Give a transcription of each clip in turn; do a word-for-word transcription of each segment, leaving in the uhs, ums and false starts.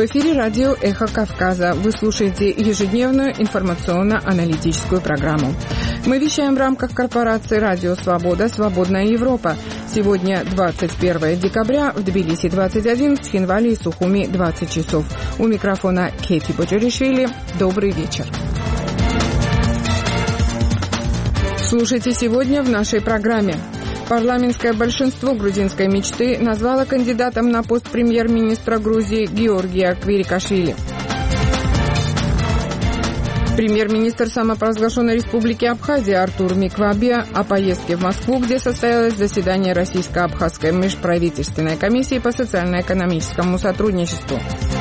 В эфире радио «Эхо Кавказа». Вы слушаете ежедневную информационно-аналитическую программу. Мы вещаем в рамках корпорации «Радио Свобода. Свободная Европа». Сегодня двадцать первое декабря, в Тбилиси двадцать один, в Цхинвале и Сухуми двадцать часов. У микрофона Кети Боджаришвили. Добрый вечер. Слушайте сегодня в нашей программе. Парламентское большинство грузинской мечты назвало кандидатом на пост премьер-министра Грузии Георгия Квирикашвили. Премьер-министр самопровозглашенной республики Абхазия Артур Миквабия о поездке в Москву, где состоялось заседание Российско-Абхазской межправительственной комиссии по социально-экономическому сотрудничеству.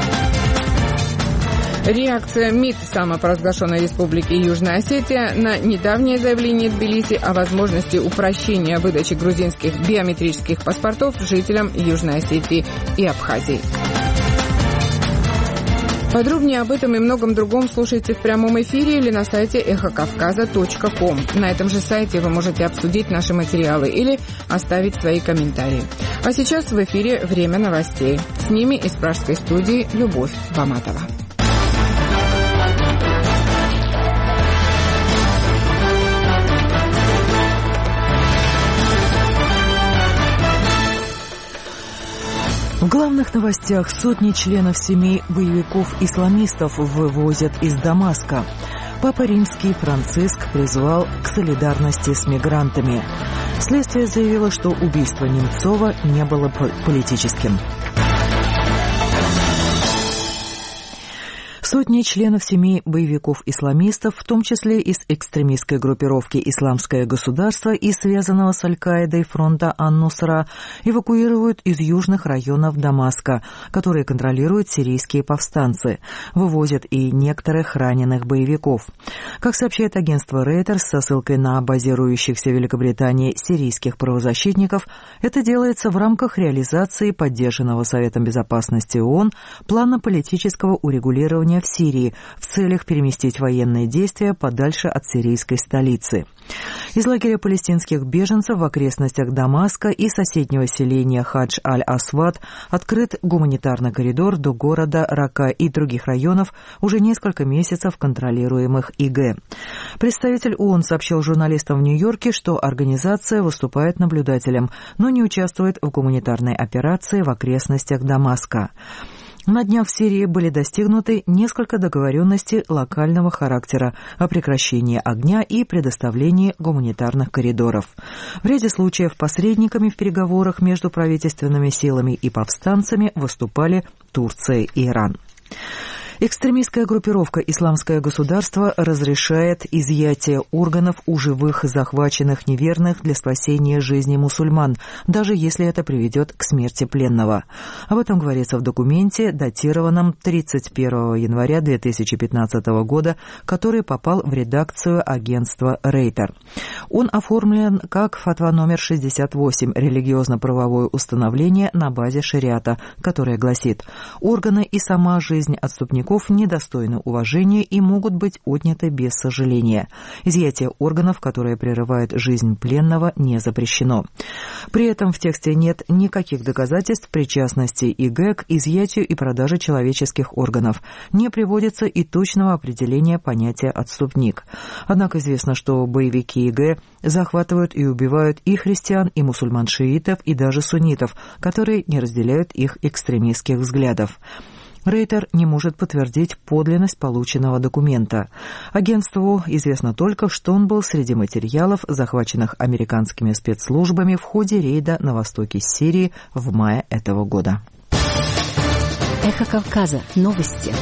Реакция МИД самопровозглашенной республики Южная Осетия на недавнее заявление Тбилиси о возможности упрощения выдачи грузинских биометрических паспортов жителям Южной Осетии и Абхазии. Подробнее об этом и многом другом слушайте в прямом эфире или на сайте эхо кавказа точка ком. На этом же сайте вы можете обсудить наши материалы или оставить свои комментарии. А сейчас в эфире «Время новостей». С ними из пражской студии Любовь Баматова. В главных новостях: сотни членов семей боевиков-исламистов вывозят из Дамаска. Папа Римский Франциск призвал к солидарности с мигрантами. Следствие заявило, что убийство Немцова не было политическим. Сотни членов семей боевиков-исламистов, в том числе из экстремистской группировки «Исламское государство» и связанного с Аль-Каидой фронта Ан-Нусра, эвакуируют из южных районов Дамаска, которые контролируют сирийские повстанцы. Вывозят и некоторых раненых боевиков. Как сообщает агентство Reuters со ссылкой на базирующихся в Великобритании сирийских правозащитников, это делается в рамках реализации поддержанного Советом Безопасности ООН плана политического урегулирования в Сирии в целях переместить военные действия подальше от сирийской столицы. Из лагеря палестинских беженцев в окрестностях Дамаска и соседнего селения Хадж-аль-Асвад открыт гуманитарный коридор до города Рака и других районов, уже несколько месяцев контролируемых ИГ. Представитель ООН сообщил журналистам в Нью-Йорке, что организация выступает наблюдателем, но не участвует в гуманитарной операции в окрестностях Дамаска. На днях в Сирии были достигнуты несколько договоренностей локального характера о прекращении огня и предоставлении гуманитарных коридоров. В ряде случаев посредниками в переговорах между правительственными силами и повстанцами выступали Турция и Иран. Экстремистская группировка «Исламское государство» разрешает изъятие органов у живых захваченных неверных для спасения жизни мусульман, даже если это приведет к смерти пленного. Об этом говорится в документе, датированном тридцать первого января две тысячи пятнадцатого года, который попал в редакцию агентства Reuters. Он оформлен как фатва номер шестьдесят восемь, религиозно-правовое установление на базе шариата, которое гласит: органы и сама жизнь отступников недостойны уважения и могут быть отняты без сожаления. Изъятие органов, которые прерывают жизнь пленного, не запрещено. При этом в тексте нет никаких доказательств причастности ИГ к изъятию и продаже человеческих органов. Не приводится и точного определения понятия «отступник». Однако известно, что боевики ИГ захватывают и убивают и христиан, и мусульман-шиитов, и даже суннитов, которые не разделяют их экстремистских взглядов. Рейтер не может подтвердить подлинность полученного документа. Агентству известно только, что он был среди материалов, захваченных американскими спецслужбами в ходе рейда на востоке Сирии в мае этого года. Эхо Кавказа. Новости.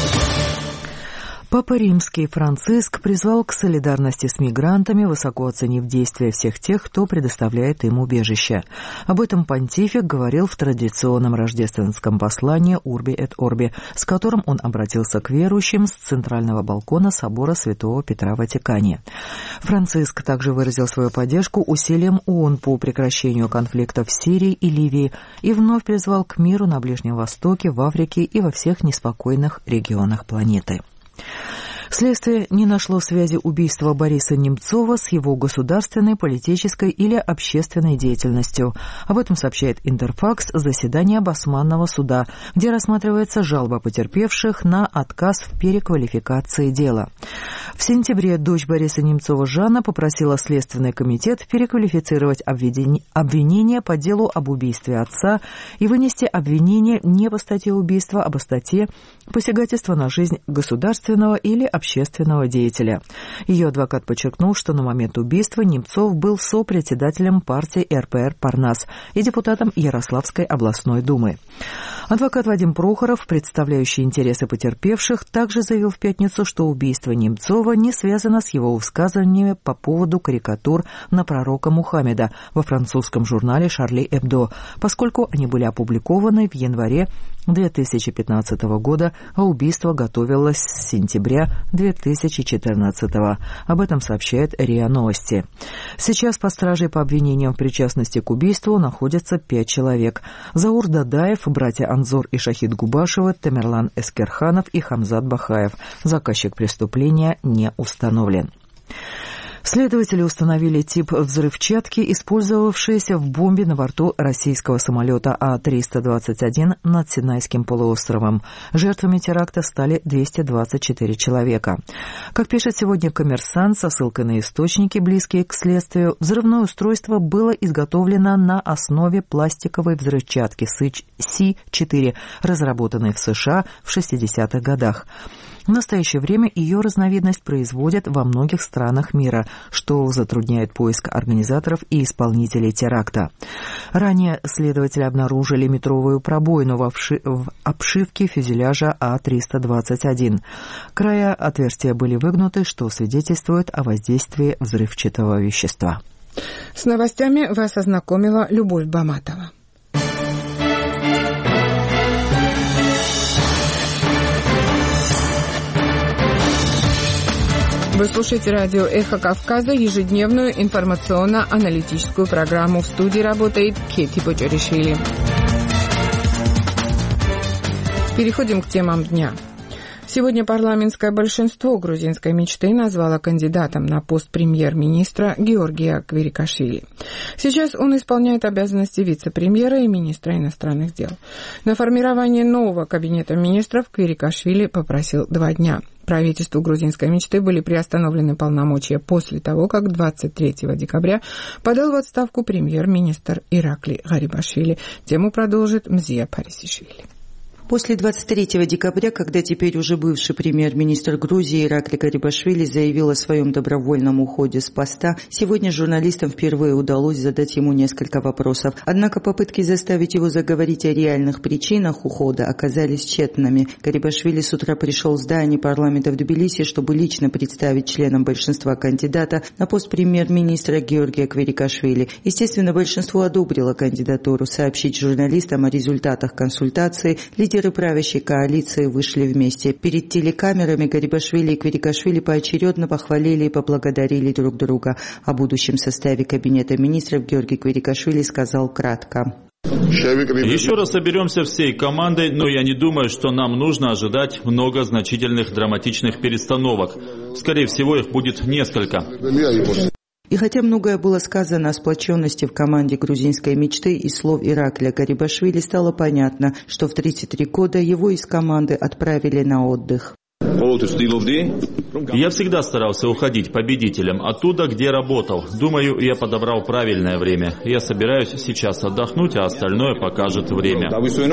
Папа Римский Франциск призвал к солидарности с мигрантами, высоко оценив действия всех тех, кто предоставляет им убежище. Об этом понтифик говорил в традиционном рождественском послании «Урби эт Орби», с которым он обратился к верующим с центрального балкона собора Святого Петра в Ватикане. Франциск также выразил свою поддержку усилиям ООН по прекращению конфликтов в Сирии и Ливии и вновь призвал к миру на Ближнем Востоке, в Африке и во всех неспокойных регионах планеты. Следствие не нашло связи убийства Бориса Немцова с его государственной, политической или общественной деятельностью. Об этом сообщает Интерфакс заседание Басманного суда, где рассматривается жалоба потерпевших на отказ в переквалификации дела. В сентябре дочь Бориса Немцова Жанна попросила Следственный комитет переквалифицировать обвинение по делу об убийстве отца и вынести обвинение не по статье убийства, а по статье посягательства на жизнь государственного или общественного деятеля. Ее адвокат подчеркнул, что на момент убийства Немцов был сопредседателем партии эр пэ эр «Парнас» и депутатом Ярославской областной думы. Адвокат Вадим Прохоров, представляющий интересы потерпевших, также заявил в пятницу, что убийство Немцова не связано с его высказываниями по поводу карикатур на пророка Мухаммеда во французском журнале «Шарли Эбдо», поскольку они были опубликованы в январе две тысячи пятнадцатого года, а убийство готовилось с сентября две тысячи четырнадцатого. Об этом сообщает РИА Новости. Сейчас под стражей по обвинениям в причастности к убийству находятся пять человек. Заур Дадаев, братья Анзор и Шахид Губашева, Тамерлан Эскерханов и Хамзат Бахаев. Заказчик преступления не установлен. Следователи установили тип взрывчатки, использовавшейся в бомбе на борту российского самолета А триста двадцать один над Синайским полуостровом. Жертвами теракта стали двести двадцать четыре человека. Как пишет сегодня «Коммерсант» со ссылкой на источники, близкие к следствию, взрывное устройство было изготовлено на основе пластиковой взрывчатки Си четыре, разработанной в США в шестидесятых годах. В настоящее время ее разновидность производят во многих странах мира, что затрудняет поиск организаторов и исполнителей теракта. Ранее следователи обнаружили метровую пробоину в, обши... в обшивке фюзеляжа А триста двадцать один. Края отверстия были выгнуты, что свидетельствует о воздействии взрывчатого вещества. С новостями вас ознакомила Любовь Баматова. Вы слушаете радио «Эхо Кавказа», ежедневную информационно-аналитическую программу. В студии работает Кети Почеришвили. Переходим к темам дня. Сегодня парламентское большинство грузинской мечты назвало кандидатом на пост премьер-министра Георгия Квирикашвили. Сейчас он исполняет обязанности вице-премьера и министра иностранных дел. На формирование нового кабинета министров Квирикашвили попросил два дня. Правительству грузинской мечты были приостановлены полномочия после того, как двадцать третьего декабря подал в отставку премьер-министр Иракли Гарибашвили. Тему продолжит Мзия Парисишвили. После двадцать третьего декабря, когда теперь уже бывший премьер-министр Грузии Иракли Гарибашвили заявил о своем добровольном уходе с поста, сегодня журналистам впервые удалось задать ему несколько вопросов. Однако попытки заставить его заговорить о реальных причинах ухода оказались тщетными. Гарибашвили с утра пришел в здание парламента в Тбилиси, чтобы лично представить членам большинства кандидата на пост премьер-министра Георгия Квирикашвили. Естественно, большинство одобрило кандидатуру. Сообщить журналистам о результатах консультации лидер Лидеры правящей коалиции вышли вместе. Перед телекамерами Гарибашвили и Квирикашвили поочередно похвалили и поблагодарили друг друга. О будущем составе кабинета министров Георгий Квирикашвили сказал кратко. Еще раз соберемся всей командой, но я не думаю, что нам нужно ожидать много значительных драматичных перестановок. Скорее всего, их будет несколько. И хотя многое было сказано о сплоченности в команде грузинской мечты, из слов Иракля Гарибашвили стало понятно, что в тридцать три года его из команды отправили на отдых. Я всегда старался уходить победителем оттуда, где работал. Думаю, я подобрал правильное время. Я собираюсь сейчас отдохнуть, а остальное покажет время.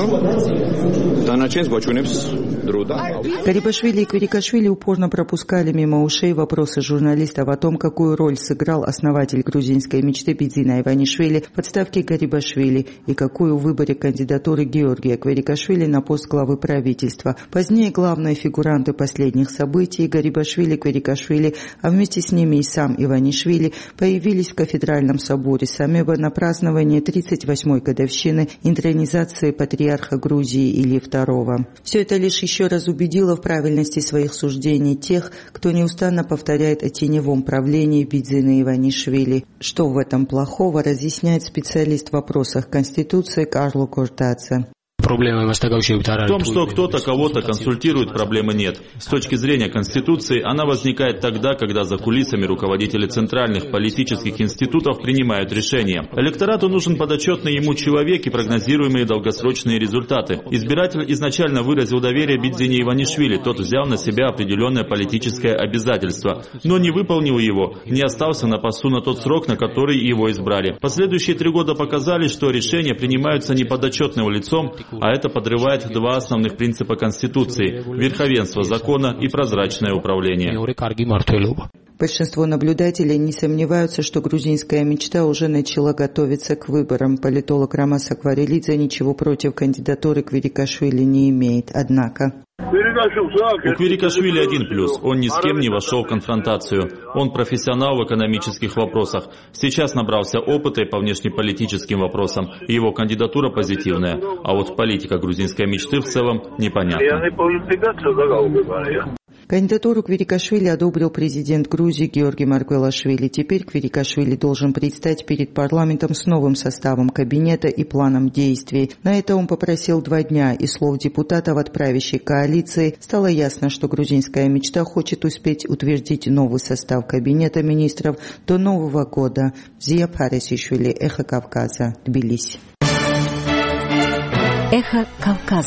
Гарибашвили и Квирикашвили упорно пропускали мимо ушей вопросы журналистов о том, какую роль сыграл основатель грузинской мечты Бидзина Иванишвили в отставке Гарибашвили и какую в выборе кандидатуры Георгия Квирикашвили на пост главы правительства. Позднее главные фигуранты последних событий Гарибашвили, Квирикашвили, а вместе с ними и сам Иванишвили появились в кафедральном соборе Самеба на праздновании тридцать восьмой годовщины интронизации патриарха Грузии Ильи второго. Все это лишь еще раз убедило в правильности своих суждений тех, кто неустанно повторяет о теневом правлении Бидзина Иванишвили. Что в этом плохого, разъясняет специалист в вопросах Конституции Карло Кортадзе. В том, что кто-то кого-то консультирует, проблемы нет. С точки зрения Конституции, она возникает тогда, когда за кулисами руководители центральных политических институтов принимают решения. Электорату нужен подотчетный ему человек и прогнозируемые долгосрочные результаты. Избиратель изначально выразил доверие Бидзине Иванишвили, тот взял на себя определенное политическое обязательство, но не выполнил его, не остался на посту на тот срок, на который его избрали. Последующие три года показали, что решения принимаются не подотчетным лицом, а это подрывает два основных принципа Конституции – верховенство закона и прозрачное управление. Большинство наблюдателей не сомневаются, что грузинская мечта уже начала готовиться к выборам. Политолог Рамас Акварелидзе ничего против кандидатуры Квирикашвили не имеет. Однако... У Квирикашвили один плюс. Он ни с кем не вошел в конфронтацию. Он профессионал в экономических вопросах. Сейчас набрался опыта и по внешнеполитическим вопросам. Его кандидатура позитивная. А вот политика грузинской мечты в целом непонятна. Кандидатуру Квирикашвили одобрил президент Грузии Георгий Маргвелашвили. Теперь Квирикашвили должен предстать перед парламентом с новым составом кабинета и планом действий. На это он попросил два дня. Из слов депутатов от правящей коалиции стало ясно, что грузинская мечта хочет успеть утвердить новый состав кабинета министров до Нового года. Зия Парисишвили, Эхо Кавказа, Тбилиси. Эхо Кавказа.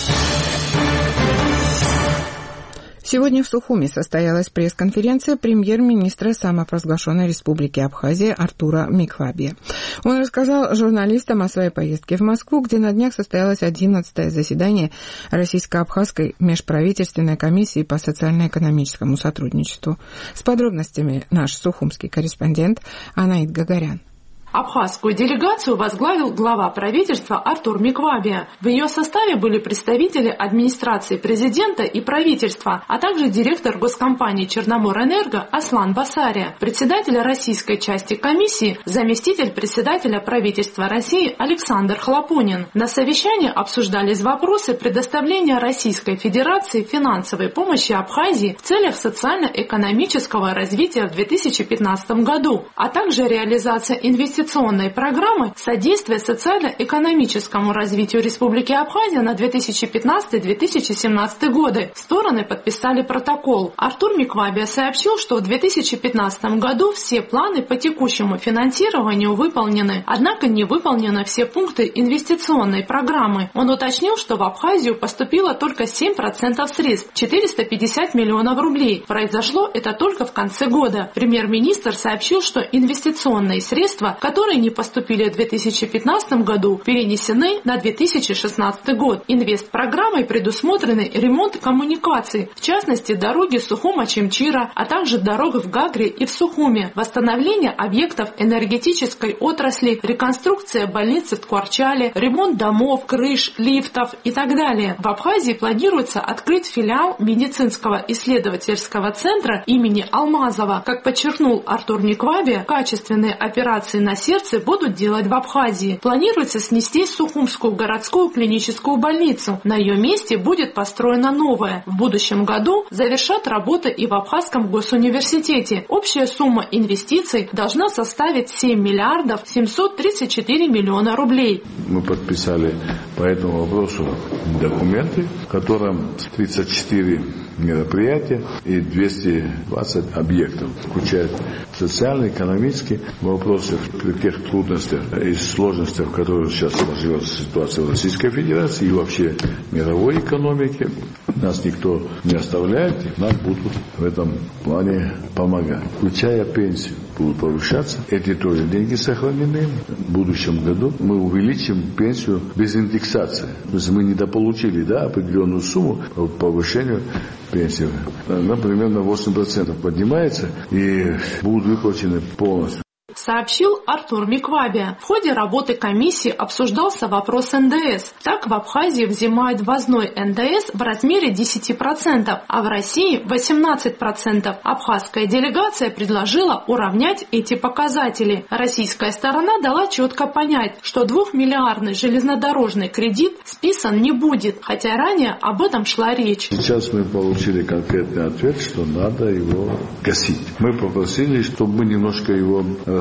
Сегодня в Сухуми состоялась пресс-конференция премьер-министра самопровозглашенной республики Абхазия Артура Миквабия. Он рассказал журналистам о своей поездке в Москву, где на днях состоялось одиннадцатое заседание Российско-Абхазской межправительственной комиссии по социально-экономическому сотрудничеству. С подробностями наш сухумский корреспондент Анаит Гагарян. Абхазскую делегацию возглавил глава правительства Артур Миквабия. В ее составе были представители администрации президента и правительства, а также директор госкомпании «Черноморэнерго» Аслан Басария, председатель российской части комиссии, заместитель председателя правительства России Александр Хлопунин. На совещании обсуждались вопросы предоставления Российской Федерации финансовой помощи Абхазии в целях социально-экономического развития в две тысячи пятнадцатом году, а также реализация инвестиций инвестиционной программы содействия социально-экономическому развитию Республики Абхазия на две тысячи пятнадцатый — две тысячи семнадцатый годы. Стороны подписали протокол. Артур Миквабия сообщил, что в две тысячи пятнадцатом году все планы по текущему финансированию выполнены, однако не выполнены все пункты инвестиционной программы. Он уточнил, что в Абхазию поступило только семь процентов средств, четыреста пятьдесят миллионов рублей. Произошло это только в конце года. Премьер-министр сообщил, что инвестиционные средства, которые не поступили в две тысячи пятнадцатом году, перенесены на две тысячи шестнадцатый год. Инвестпрограммой предусмотрены ремонт коммуникаций, в частности дороги Сухума-Чемчира, а также дорог в Гагре и в Сухуме, восстановление объектов энергетической отрасли, реконструкция больницы в Ткварчале, ремонт домов, крыш, лифтов и так далее. В Абхазии планируется открыть филиал медицинского исследовательского центра имени Алмазова. Как подчеркнул Артур Миквабия, качественные операции на сердце будут делать в Абхазии. Планируется снести Сухумскую городскую клиническую больницу. На ее месте будет построена новая. В будущем году завершат работы и в Абхазском госуниверситете. Общая сумма инвестиций должна составить семь миллиардов семьсот тридцать четыре миллиона рублей. Мы подписали по этому вопросу документы, в котором тридцать четыре мероприятия и двести двадцать объектов, включая социально-экономические вопросы, при тех трудностях и сложностях, в которых сейчас сложилась ситуация в Российской Федерации и вообще мировой экономике. Нас никто не оставляет, и нам будут в этом плане помогать. Включая пенсию, будут повышаться. Эти тоже деньги сохранены. В будущем году мы увеличим пенсию без индексации. То есть мы недополучили, да, определенную сумму по повышению пенсии. Например, на восемь процентов поднимается и будут выплачены полностью. Сообщил Артур Миквабия. В ходе работы комиссии обсуждался вопрос эн дэ эс. Так в Абхазии взимают ввозной эн дэ эс в размере десять процентов, а в России восемнадцать процентов. Абхазская делегация предложила уравнять эти показатели. Российская сторона дала четко понять, что двухмиллиардный железнодорожный кредит списан не будет, хотя ранее об этом шла речь. Сейчас мы получили конкретный ответ, что надо его гасить. Мы попросили, чтобы мы немножко его расширили.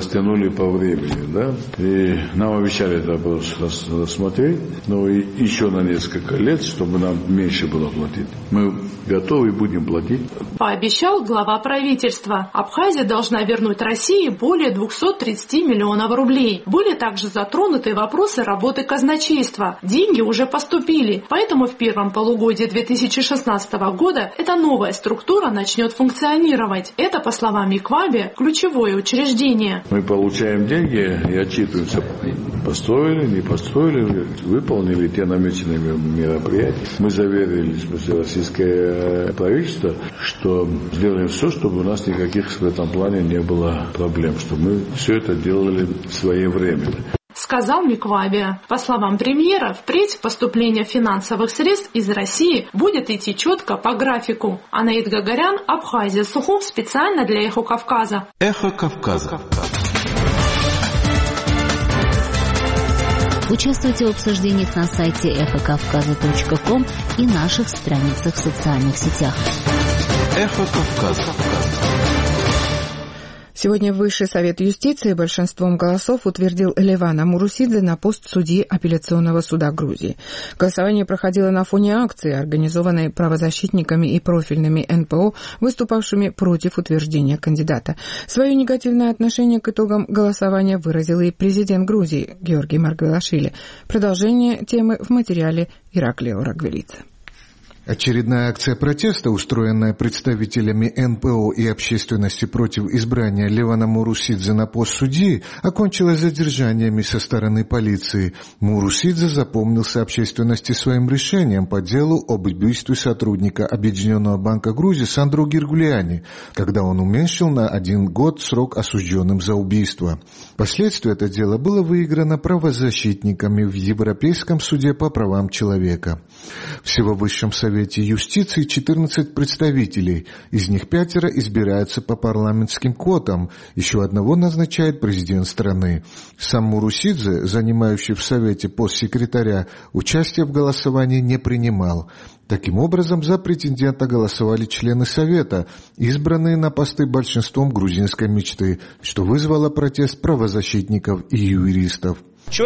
растянули по времени, да, и нам обещали этот вопрос рассмотреть, но и еще на несколько лет, чтобы нам меньше было платить. Мы готовы и будем платить. Пообещал глава правительства. Абхазия должна вернуть России более двести тридцать миллионов рублей. Были также затронуты вопросы работы казначейства. Деньги уже поступили, поэтому в первом полугодии две тысячи шестнадцатого года эта новая структура начнет функционировать. Это, по словам Миквабе, ключевое учреждение. Мы получаем деньги и отчитываемся. Построили, не построили, выполнили те намеченные мероприятия. Мы заверили, в смысле, российское правительство, что сделаем все, чтобы у нас никаких в этом плане не было проблем, чтобы мы все это делали своевременно. Сказал Миквабе. По словам премьера, впредь поступление финансовых средств из России будет идти четко по графику. Анаит Гагарян, Абхазия, Сухум, специально для Эхо Кавказа. Эхо Кавказа. Участвуйте в обсуждениях на сайте эхо кавказа точка ком и наших страницах в социальных сетях. Эхо Кавказа. Сегодня Высший совет юстиции большинством голосов утвердил Левана Мурусидзе на пост судьи апелляционного суда Грузии. Голосование проходило на фоне акции, организованной правозащитниками и профильными эн пэ о, выступавшими против утверждения кандидата. Свое негативное отношение к итогам голосования выразил и президент Грузии Георгий Маргвелашвили. Продолжение темы в материале Ираклио Рагвелидзе. Очередная акция протеста, устроенная представителями эн пэ о и общественности против избрания Левана Мурусидзе на пост судьи, окончилась задержаниями со стороны полиции. Мурусидзе запомнился общественности своим решением по делу об убийстве сотрудника Объединенного банка Грузии Сандру Гиргулиани, когда он уменьшил на один год срок осужденным за убийство. Впоследствии это дело было выиграно правозащитниками в Европейском суде по правам человека. Всего в Высшем совете юстиции четырнадцать представителей, из них пятеро избираются по парламентским квотам, еще одного назначает президент страны. Сам Мурусидзе, занимающий в Совете пост секретаря, участия в голосовании не принимал. Таким образом, за претендента голосовали члены Совета, избранные на посты большинством грузинской мечты, что вызвало протест правозащитников и юристов.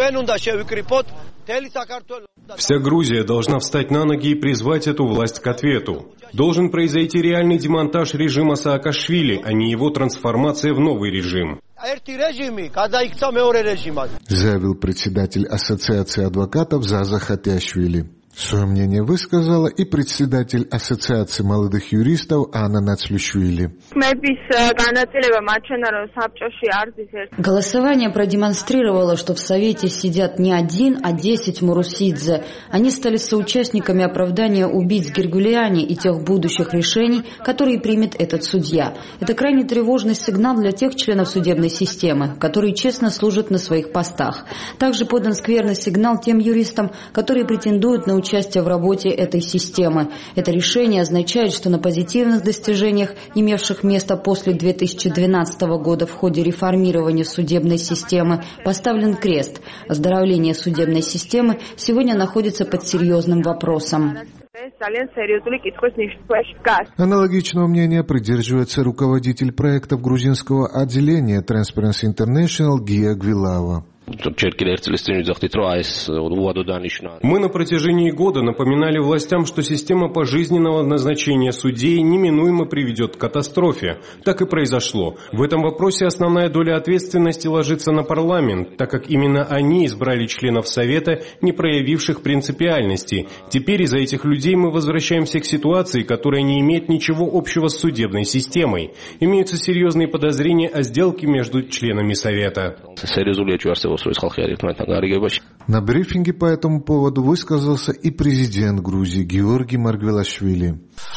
Вся Грузия должна встать на ноги и призвать эту власть к ответу. Должен произойти реальный демонтаж режима Саакашвили, а не его трансформация в новый режим. Заявил председатель Ассоциации адвокатов Заза Хатяшвили. Свое мнение высказала и председатель Ассоциации молодых юристов Анна Нацлюшвили. Голосование продемонстрировало, что в Совете сидят не один, а десять Мурусидзе. Они стали соучастниками оправдания убийц Гиргулиани и тех будущих решений, которые примет этот судья. Это крайне тревожный сигнал для тех членов судебной системы, которые честно служат на своих постах. Также подан скверный сигнал тем юристам, которые претендуют на участие в работе этой системы. Это решение означает, что на позитивных достижениях, имевших место после две тысячи двенадцатого года в ходе реформирования судебной системы, поставлен крест. Оздоровление судебной системы сегодня находится под серьезным вопросом. Аналогичного мнения придерживается руководитель проектов грузинского отделения Transparency International Гия Гвилава. Мы на протяжении года напоминали властям, что система пожизненного назначения судей неминуемо приведет к катастрофе. Так и произошло. В этом вопросе основная доля ответственности ложится на парламент, так как именно они избрали членов Совета, не проявивших принципиальности. Теперь из-за этих людей мы возвращаемся к ситуации, которая не имеет ничего общего с судебной системой. Имеются серьезные подозрения о сделке между членами Совета. На брифинге по этому поводу высказался и президент Грузии Георгий Маргвелашвили.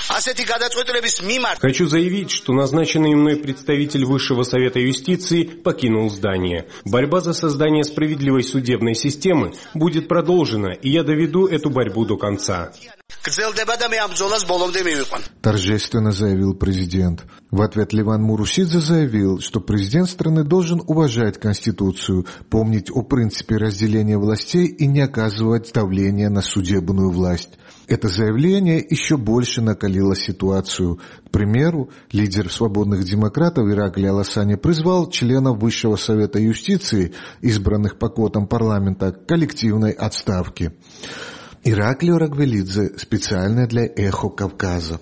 Хочу заявить, что назначенный мной представитель Высшего совета юстиции покинул здание. Борьба за создание справедливой судебной системы будет продолжена, и я доведу эту борьбу до конца. Торжественно заявил президент. В ответ Леван Мурусидзе заявил, что президент страны должен уважать Конституцию, помнить о принципе разделения властей и не оказывать давления на судебную власть. Это заявление еще больше накалило ситуацию. К примеру, лидер свободных демократов Ираклий Аласани призвал членов Высшего совета юстиции, избранных по квотам парламента, к коллективной отставке. Ираклий Рагвелидзе, специально для «Эхо Кавказа».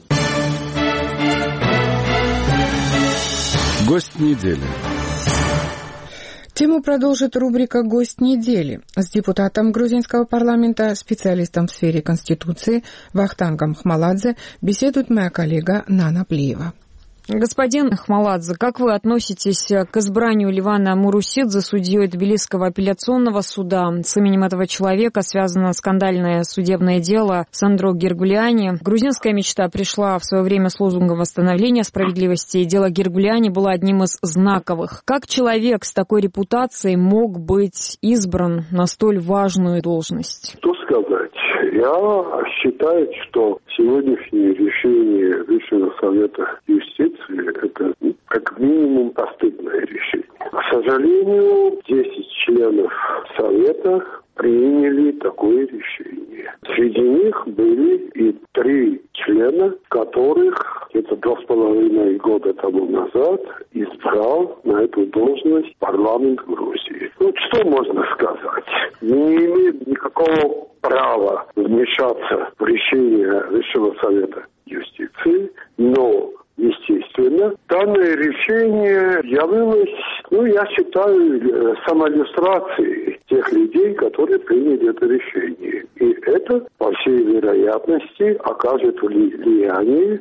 Гость недели. Тему продолжит рубрика «Гость недели». С депутатом грузинского парламента, специалистом в сфере Конституции Вахтангом Хмаладзе беседует моя коллега Нана Плиева. Господин Хмаладзе, как вы относитесь к избранию Левана Мурусидзе судьей Тбилисского апелляционного суда? С именем этого человека связано скандальное судебное дело Сандро Гергулиани. Грузинская мечта пришла в свое время с лозунгом восстановления справедливости, и дело Гергулиани было одним из знаковых. Как человек с такой репутацией мог быть избран на столь важную должность? Что сказать? Я считаю, что сегодняшнее решение Высшего совета юстиции – это ну, как минимум постыдное решение. К сожалению, десять членов совета приняли такое решение. Среди них были и три члена, которых где-то два с половиной года тому назад избрал на эту должность парламент Грузии. Ну, что можно сказать? Не имеет никакого права вмешаться в решение Высшего совета юстиции, но, естественно, данное решение явилось, ну, я считаю, самоиллюстрацией тех людей, которые приняли это решение. И это, по всей вероятности, окажет влияние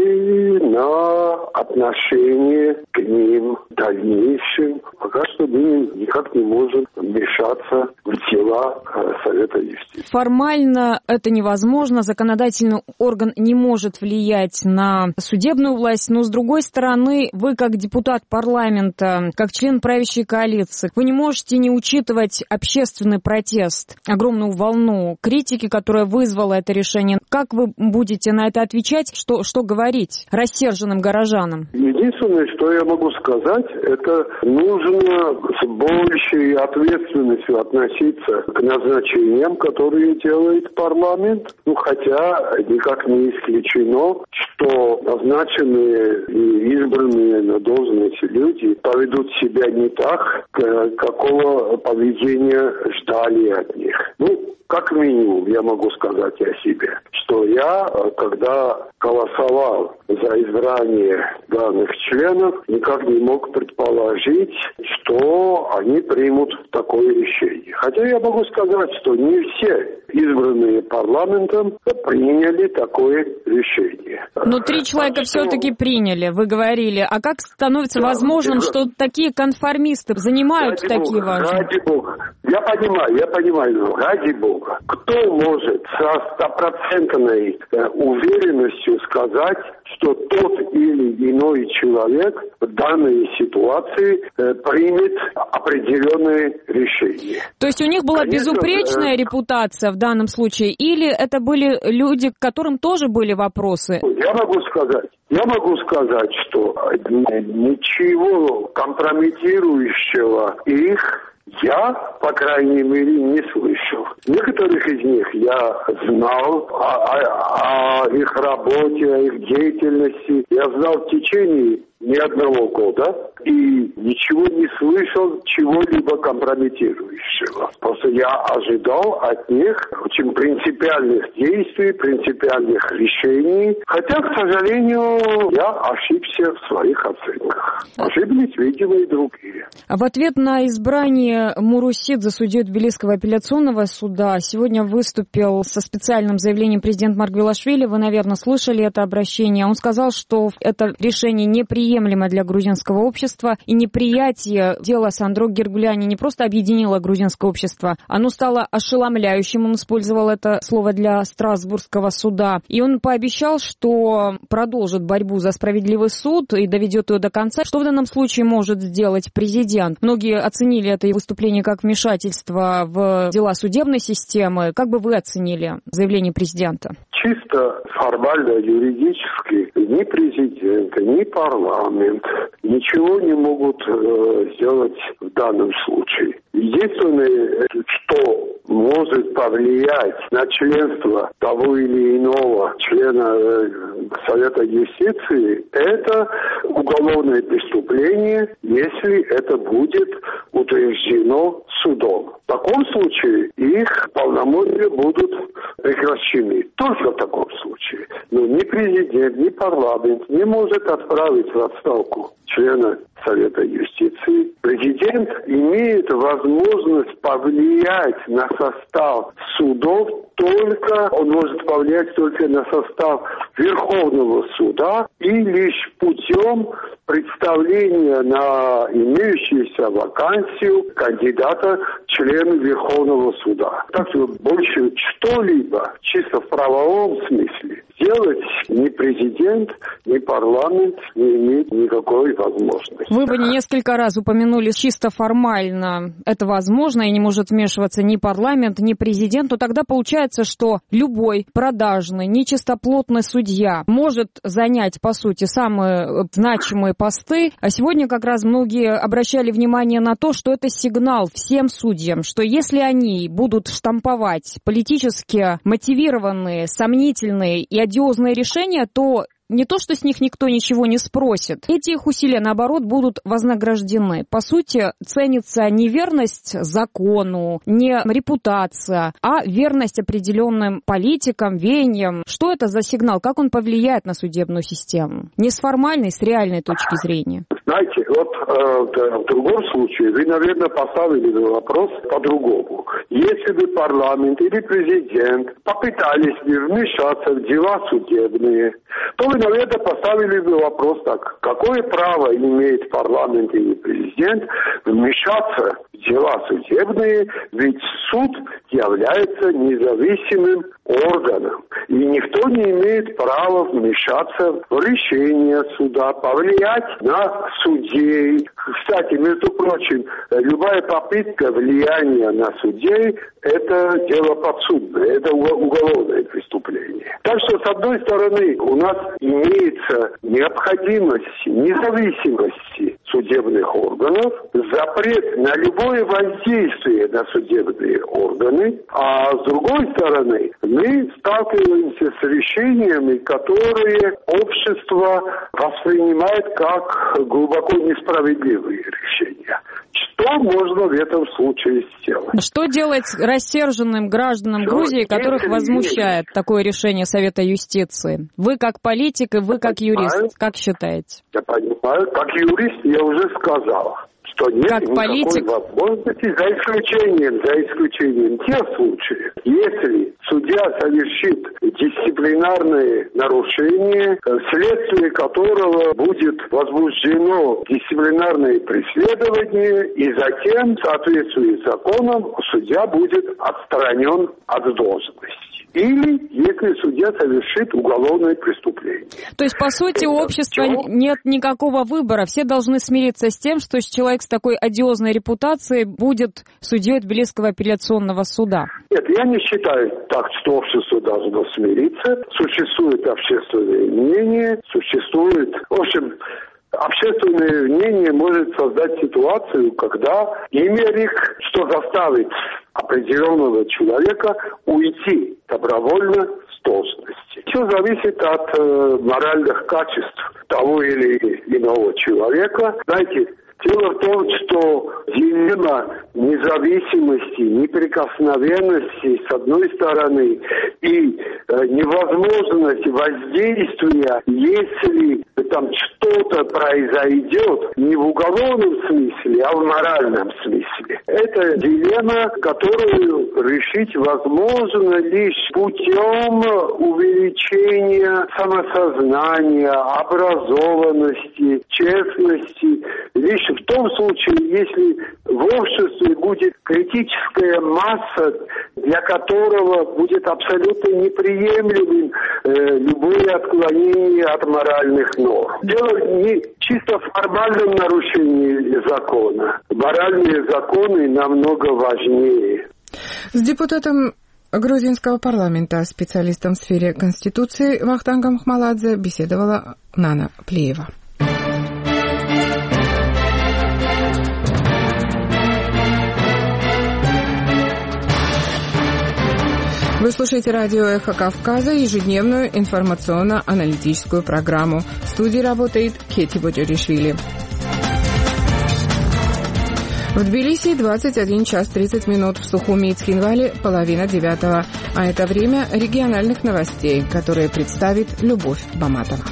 и на отношение к ним в дальнейшем. Пока что мы никак не можем вмешаться в дела Совета юстиции. Формально это невозможно. Законодательный орган не может влиять на судебную власть, но, с другой стороны, вы, как депутат парламента, как член правящей коалиции, вы не можете не учитывать общественный протест, огромную волну критики, которая вызвала это решение. Как вы будете на это отвечать? Что, что говорить рассерженным горожанам? Единственное, что я могу сказать, это нужно с большей ответственностью относиться к назначениям, которые делает парламент. Ну, хотя никак не исключено, что назначенные и избранные на должности люди поведут себя не так, какого поведения ждали от них. Ну, как минимум, я могу сказать о себе, что я, когда голосовал за избрание данных членов, никак не мог предположить, что они примут такое решение. Хотя я могу сказать, что не все избранные парламентом приняли такое решение. Но три человека а все-таки что... приняли, вы говорили. А как становится да, возможным, это... что такие конформисты занимают ради такие Бога, важные... Ради Бога. Я понимаю, я понимаю, но ради Бога. Кто может со стопроцентной э, уверенностью сказать, что тот или иной человек в данной ситуации э, примет определенные решения? То есть у них была Конечно, безупречная э... репутация в данном случае, или это были люди, к которым тоже были вопросы? Я могу сказать, я могу сказать, что ничего компрометирующего их я, по крайней мере, не слышал. Некоторых из них я знал о, о, о их работе, о их деятельности. Я знал в течение ни одного года и ничего не слышал чего-либо компрометирующего. Просто я ожидал от них очень принципиальных действий, принципиальных решений. Хотя, к сожалению, я ошибся в своих оценках. Ошиблись, видимо, и другие. А в ответ на избрание Мурусидзе судьей Тбилисского апелляционного суда сегодня выступил со специальным заявлением президент Маргвелашвили. Вы, наверное, слышали это обращение. Он сказал, что это решение неприемлемо для грузинского общества. общества, и неприятие дела Сандро Гергуляни не просто объединило грузинское общество, оно стало ошеломляющим, он использовал это слово для Страсбургского суда, и он пообещал, что продолжит борьбу за справедливый суд и доведет ее до конца. Что в данном случае может сделать президент? Многие оценили это выступление как вмешательство в дела судебной системы. Как бы вы оценили заявление президента? Чисто формально, юридически ни президент, ни парламент ничего не могут э, сделать в данном случае. Единственное, что может повлиять на членство того или иного члена э, Совета юстиции, это уголовное преступление, если это будет утверждено судом. В таком случае их полномочия будут прекращены. Только в таком случае. Но ни президент, ни парламент не может отправить в отставку члена Совета юстиции. Президент имеет возможность повлиять на состав судов, только он может повлиять только на состав Верховного суда и лишь путем представления на имеющуюся вакансию кандидата члена Верховного суда. Так что больше что-либо чисто в правовом смысле сделать ни президент, ни парламент не имеет никакой возможности. Вы бы несколько раз упомянули чисто формально это возможно, и не может вмешиваться ни парламент, ни президент, то тогда получается, что любой продажный, нечистоплотный судья может занять, по сути, самые значимые посты. А сегодня как раз многие обращали внимание на то, что это сигнал всем судьям, что если они будут штамповать политически мотивированные, сомнительные и одиозные решения, то не то, что с них никто ничего не спросит. Эти их усилия, наоборот, будут вознаграждены. По сути, ценится не верность закону, не репутация, а верность определенным политикам, веяниям. Что это за сигнал? Как он повлияет на судебную систему? Не с формальной, с реальной точки зрения. Знаете, вот э, в другом случае вы, наверное, поставили вопрос по-другому. Если бы парламент или президент попытались бы вмешаться в дела судебные, то вы, наверное, поставили бы вопрос так: какое право имеет парламент или президент вмешаться в дела судебные, ведь суд является независимым органом, и никто не имеет права вмешаться в решение суда, повлиять на судей. Кстати, между прочим, любая попытка влияния на судей – это дело подсудное, это уголовное преступление. Так что, с одной стороны, у нас имеется необходимость независимости судебных органов, запрет на любое воздействие на судебные органы, а с другой стороны, мы сталкиваемся с решениями, которые общество воспринимает как глубоко несправедливые решения. Что можно в этом случае сделать? Что делать рассерженным гражданам Что Грузии, которых возмущает есть? такое решение Совета юстиции? Вы как политик и вы как я юрист, понимаю, как считаете? Я понимаю, как юрист я уже сказал, что нет как никакой политик? возможности, за исключением, за исключением тех случаев, если судья совершит дисциплинарные нарушения, вследствие которого будет возбуждено дисциплинарное преследование, и затем, в соответствии с законом, судья будет отстранен от должности. Или если судья совершит уголовное преступление. То есть, по сути, у общества все? нет никакого выбора. Все должны смириться с тем, что человек с такой одиозной репутацией будет судьей Тбилисского апелляционного суда. Нет, я не считаю так, что общество должно смириться. Существует общественное мнение, существует... В общем, общественное мнение может создать ситуацию, когда имеет, что заставит определенного человека уйти добровольно с должности. Все зависит от э, моральных качеств того или иного человека. Знаете, дело в том, что дилемма независимости, неприкосновенности с одной стороны и э, невозможность воздействия, если там что-то произойдет не в уголовном смысле, а в моральном смысле. Это дилемма, которую решить возможно лишь путем увеличения самосознания, образованности, честности. Лишь в том случае, если в обществе будет критическая масса, для которого будет абсолютно неприемлемым э, любое отклонение от моральных норм. Дело не чисто в формальном нарушении закона. Моральные законы намного важнее. С депутатом грузинского парламента, специалистом в сфере Конституции Вахтангом Хмаладзе беседовала Нана Плиева. Вы слушаете радио «Эхо Кавказа», ежедневную информационно-аналитическую программу. В студии работает Кети Боджаришвили. В Тбилиси двадцать один час тридцать минут, в Сухуми и Цхинвале половина девятого. А это время региональных новостей, которые представит Любовь Баматова.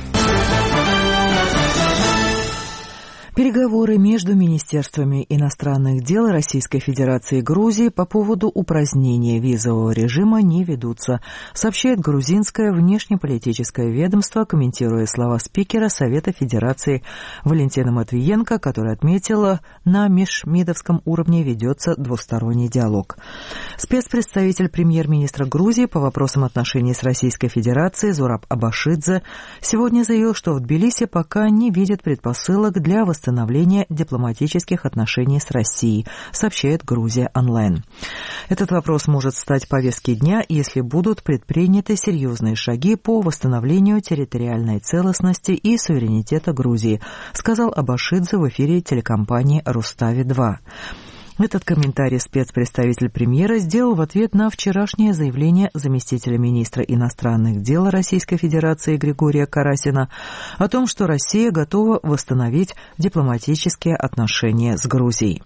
Переговоры между Министерствами иностранных дел Российской Федерации и Грузии по поводу упразднения визового режима не ведутся, сообщает грузинское внешнеполитическое ведомство, комментируя слова спикера Совета Федерации Валентина Матвиенко, которая отметила, на межмидовском уровне ведется двусторонний диалог. Спецпредставитель премьер-министра Грузии по вопросам отношений с Российской Федерацией Зураб Абашидзе сегодня заявил, что в Тбилиси пока не видит предпосылок для восстановления восстановления дипломатических отношений с Россией, сообщает Грузия онлайн. Этот вопрос может стать повесткой дня, если будут предприняты серьезные шаги по восстановлению территориальной целостности и суверенитета Грузии, сказал Абашидзе в эфире телекомпании Рустави два. Этот комментарий спецпредставитель премьера сделал в ответ на вчерашнее заявление заместителя министра иностранных дел Российской Федерации Григория Карасина о том, что Россия готова восстановить дипломатические отношения с Грузией.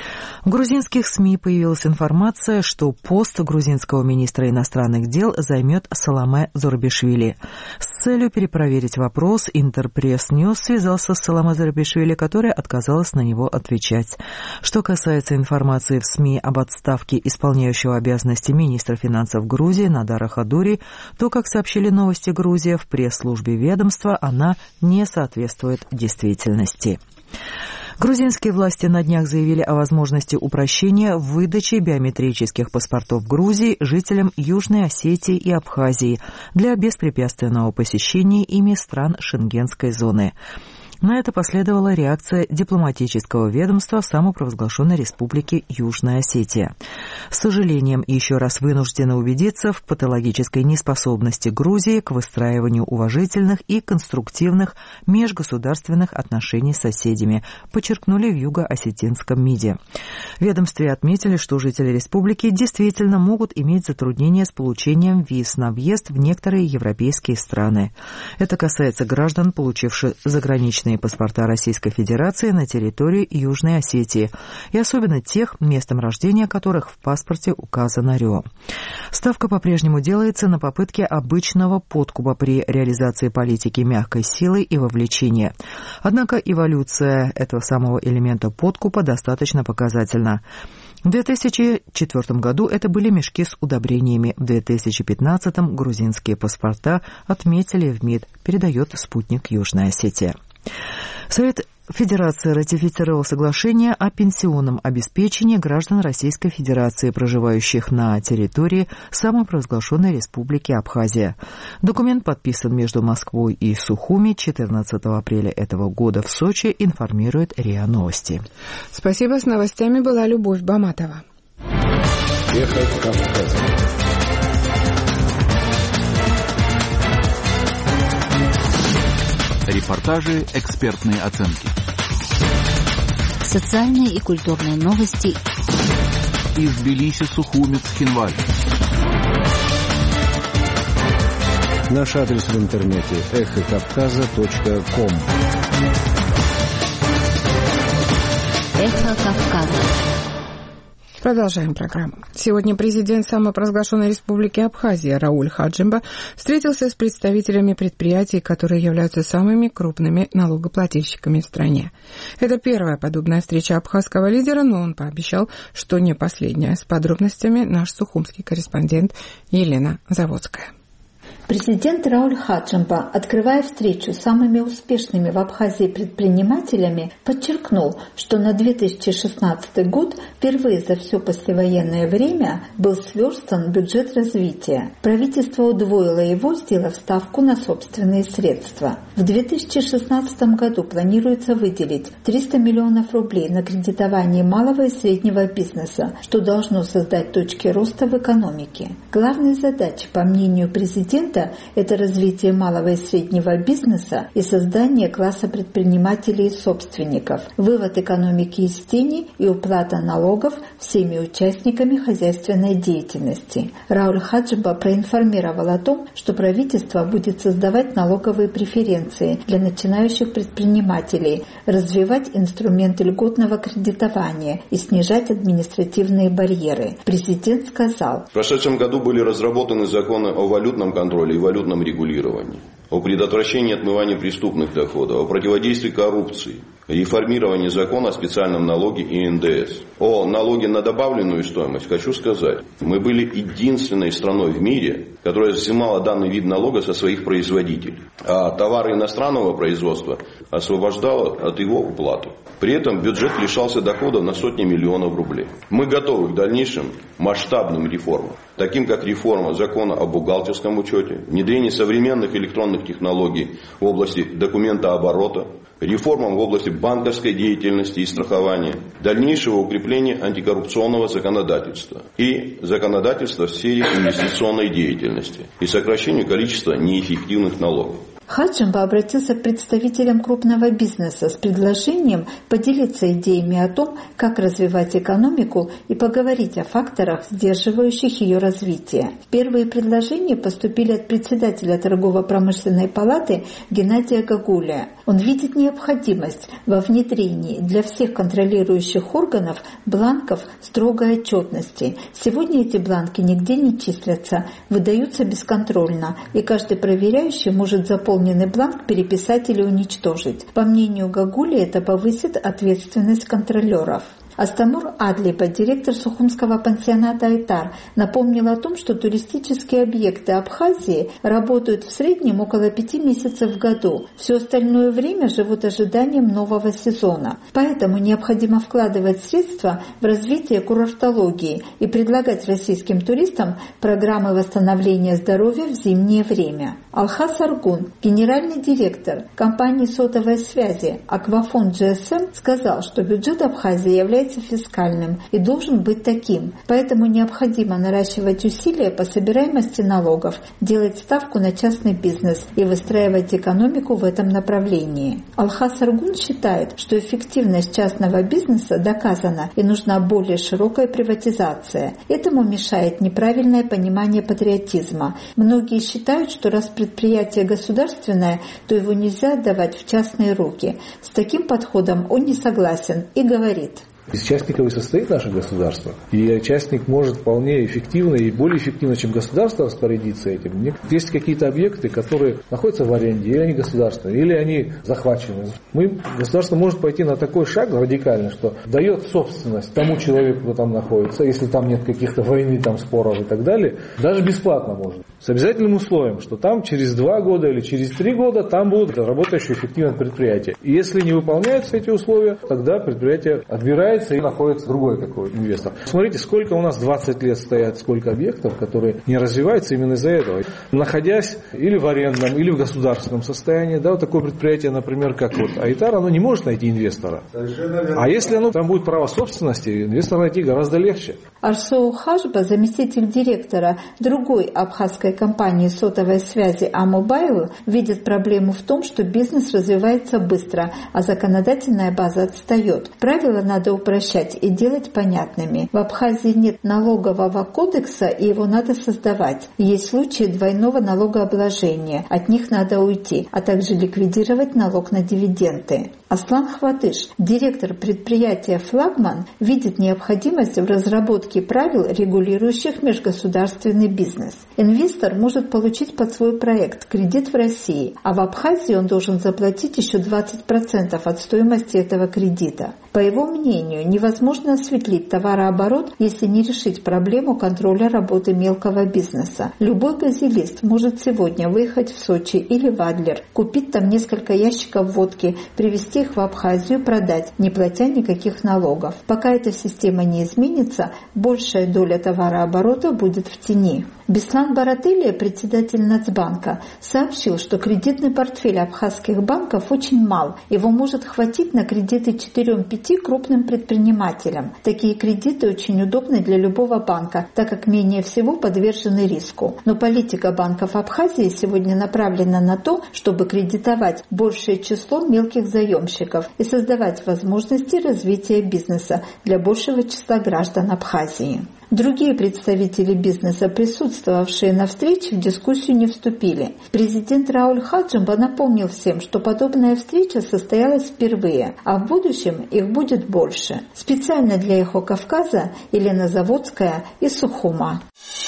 В грузинских СМИ появилась информация, что пост грузинского министра иностранных дел займет Саламе Зурабишвили. С целью перепроверить вопрос Интерпресс Ньюс связался с Саламе Зурабишвили, которая отказалась на него отвечать. Что касается информации в СМИ об отставке исполняющего обязанности министра финансов Грузии Надара Хадури, то, как сообщили Новости Грузия, в пресс-службе ведомства она не соответствует действительности. Грузинские власти на днях заявили о возможности упрощения в выдаче биометрических паспортов Грузии жителям Южной Осетии и Абхазии для беспрепятственного посещения ими стран Шенгенской зоны. На это последовала реакция дипломатического ведомства самопровозглашенной республики Южная Осетия. С сожалением еще раз вынуждены убедиться в патологической неспособности Грузии к выстраиванию уважительных и конструктивных межгосударственных отношений с соседями, подчеркнули в Юго-Осетинском МИДе. В ведомстве отметили, что жители республики действительно могут иметь затруднения с получением виз на въезд в некоторые европейские страны. Это касается граждан, получивших заграничные паспорта Российской Федерации на территории Южной Осетии, и особенно тех, местом рождения которых в паспорте указано РИО. Ставка по-прежнему делается на попытки обычного подкупа при реализации политики мягкой силы и вовлечения. Однако эволюция этого самого элемента подкупа достаточно показательна. В две тысячи четвёртом году это были мешки с удобрениями. В две тысячи пятнадцатом грузинские паспорта отметили в МИД, передает спутник Южная Осетия. Совет Федерации ратифицировал соглашение о пенсионном обеспечении граждан Российской Федерации, проживающих на территории самопровозглашенной республики Абхазия. Документ подписан между Москвой и Сухуми четырнадцатого апреля этого года в Сочи, информирует РИА Новости. Спасибо. С новостями была Любовь Баматова. Эхо Кавказа. Репортажи, экспертные оценки. Социальные и культурные новости. Из Тбилиси, Сухуми, Цхинваль. Наш адрес в интернете эхо кавказа точка ком. Эхо Кавказа. Продолжаем программу. Сегодня президент самопровозглашенной республики Абхазия Рауль Хаджимба встретился с представителями предприятий, которые являются самыми крупными налогоплательщиками в стране. Это первая подобная встреча абхазского лидера, но он пообещал, что не последняя. С подробностями наш сухумский корреспондент Елена Заводская. Президент Рауль Хаджимба, открывая встречу с самыми успешными в Абхазии предпринимателями, подчеркнул, что на две тысячи шестнадцатый год впервые за все послевоенное время был сверстан бюджет развития. Правительство удвоило его, сделав ставку на собственные средства. В две тысячи шестнадцатом году планируется выделить триста миллионов рублей на кредитование малого и среднего бизнеса, что должно создать точки роста в экономике. Главной задачей, по мнению президента, это развитие малого и среднего бизнеса и создание класса предпринимателей и собственников, вывод экономики из тени и уплата налогов всеми участниками хозяйственной деятельности. Рауль Хаджимба проинформировал о том, что правительство будет создавать налоговые преференции для начинающих предпринимателей, развивать инструменты льготного кредитования и снижать административные барьеры. Президент сказал: в прошедшем году были разработаны законы о валютном контроле и валютном регулировании, о предотвращении отмывания преступных доходов, о противодействии коррупции, реформировании закона о специальном налоге и эн дэ эс. О налоге на добавленную стоимость хочу сказать. Мы были единственной страной в мире, которая взимала данный вид налога со своих производителей, а товары иностранного производства освобождала от его уплаты. При этом бюджет лишался доходов на сотни миллионов рублей. Мы готовы к дальнейшим масштабным реформам, таким как реформа закона о бухгалтерском учете, внедрение современных электронных технологий в области документооборота, реформам в области банковской деятельности и страхования, дальнейшего укрепления антикоррупционного законодательства и законодательства в сфере инвестиционной деятельности и сокращению количества неэффективных налогов. Хаджимба обратился к представителям крупного бизнеса с предложением поделиться идеями о том, как развивать экономику и поговорить о факторах, сдерживающих ее развитие. Первые предложения поступили от председателя торгово-промышленной палаты Геннадия Гагуля. Он видит необходимость во внедрении для всех контролирующих органов бланков строгой отчетности. Сегодня эти бланки нигде не числятся, выдаются бесконтрольно, и каждый проверяющий может заполнить бланк переписать или уничтожить. По мнению Гагули, это повысит ответственность контролеров. Астамур Адлиба, директор Сухумского пансионата «Айтар», напомнил о том, что туристические объекты Абхазии работают в среднем около пяти месяцев в году. Все остальное время живут ожиданием нового сезона. Поэтому необходимо вкладывать средства в развитие курортологии и предлагать российским туристам программы восстановления здоровья в зимнее время. Алхас Аргун, генеральный директор компании сотовой связи Аквафон джи эс эм, сказал, что бюджет Абхазии является фискальным и должен быть таким. Поэтому необходимо наращивать усилия по собираемости налогов, делать ставку на частный бизнес и выстраивать экономику в этом направлении. Алхас Аргун считает, что эффективность частного бизнеса доказана и нужна более широкая приватизация. Этому мешает неправильное понимание патриотизма. Многие считают, что раз предприятие государственное, то его нельзя отдавать в частные руки. С таким подходом он не согласен и говорит: из частников и состоит наше государство. И частник может вполне эффективно и более эффективно, чем государство, распорядиться этим. Есть какие-то объекты, которые находятся в аренде, или они государственные, или они захвачены. Мы, государство может пойти на такой шаг радикальный, что дает собственность тому человеку, кто там находится, если там нет каких-то войны, там, споров и так далее, даже бесплатно может. С обязательным условием, что там через два года или через три года там будут работающие эффективные предприятия. И если не выполняются эти условия, тогда предприятие отбирает и находится другой какой инвестор. Смотрите, сколько у нас двадцать лет стоят, сколько объектов, которые не развиваются именно из-за этого. Находясь или в арендном, или в государственном состоянии, да, вот такое предприятие, например, как вот Айтар, оно не может найти инвестора. А если оно там будет право собственности, инвестора найти гораздо легче. Арсоу Хажба, заместитель директора другой абхазской компании сотовой связи А-Мобайл, видит проблему в том, что бизнес развивается быстро, а законодательная база отстает. Правила надо упрощать и делать понятными. В Абхазии нет налогового кодекса, и его надо создавать. Есть случаи двойного налогообложения, от них надо уйти, а также ликвидировать налог на дивиденды. Аслан Хватыш, директор предприятия «Флагман», видит необходимость в разработке правил, регулирующих межгосударственный бизнес. Инвестор может получить под свой проект кредит в России, а в Абхазии он должен заплатить еще двадцать процентов от стоимости этого кредита. По его мнению, невозможно осветлить товарооборот, если не решить проблему контроля работы мелкого бизнеса. Любой газелист может сегодня выехать в Сочи или в Адлер, купить там несколько ящиков водки, привезти их в Абхазию, продать, не платя никаких налогов. Пока эта система не изменится, большая доля товарооборота будет в тени. Беслан Баратылия, председатель Нацбанка, сообщил, что кредитный портфель абхазских банков очень мал. Его может хватить на кредиты четырем-пяти крупным предпринимателям. Такие кредиты очень удобны для любого банка, так как менее всего подвержены риску. Но политика банков Абхазии сегодня направлена на то, чтобы кредитовать большее число мелких заемщиков и создавать возможности развития бизнеса для большего числа граждан Абхазии. Другие представители бизнеса, присутствовавшие на встрече, в дискуссию не вступили. Президент Рауль Хаджимба напомнил всем, что подобная встреча состоялась впервые, а в будущем их будет больше. Специально для «Эхо Кавказа» Елена Заводская из Сухума.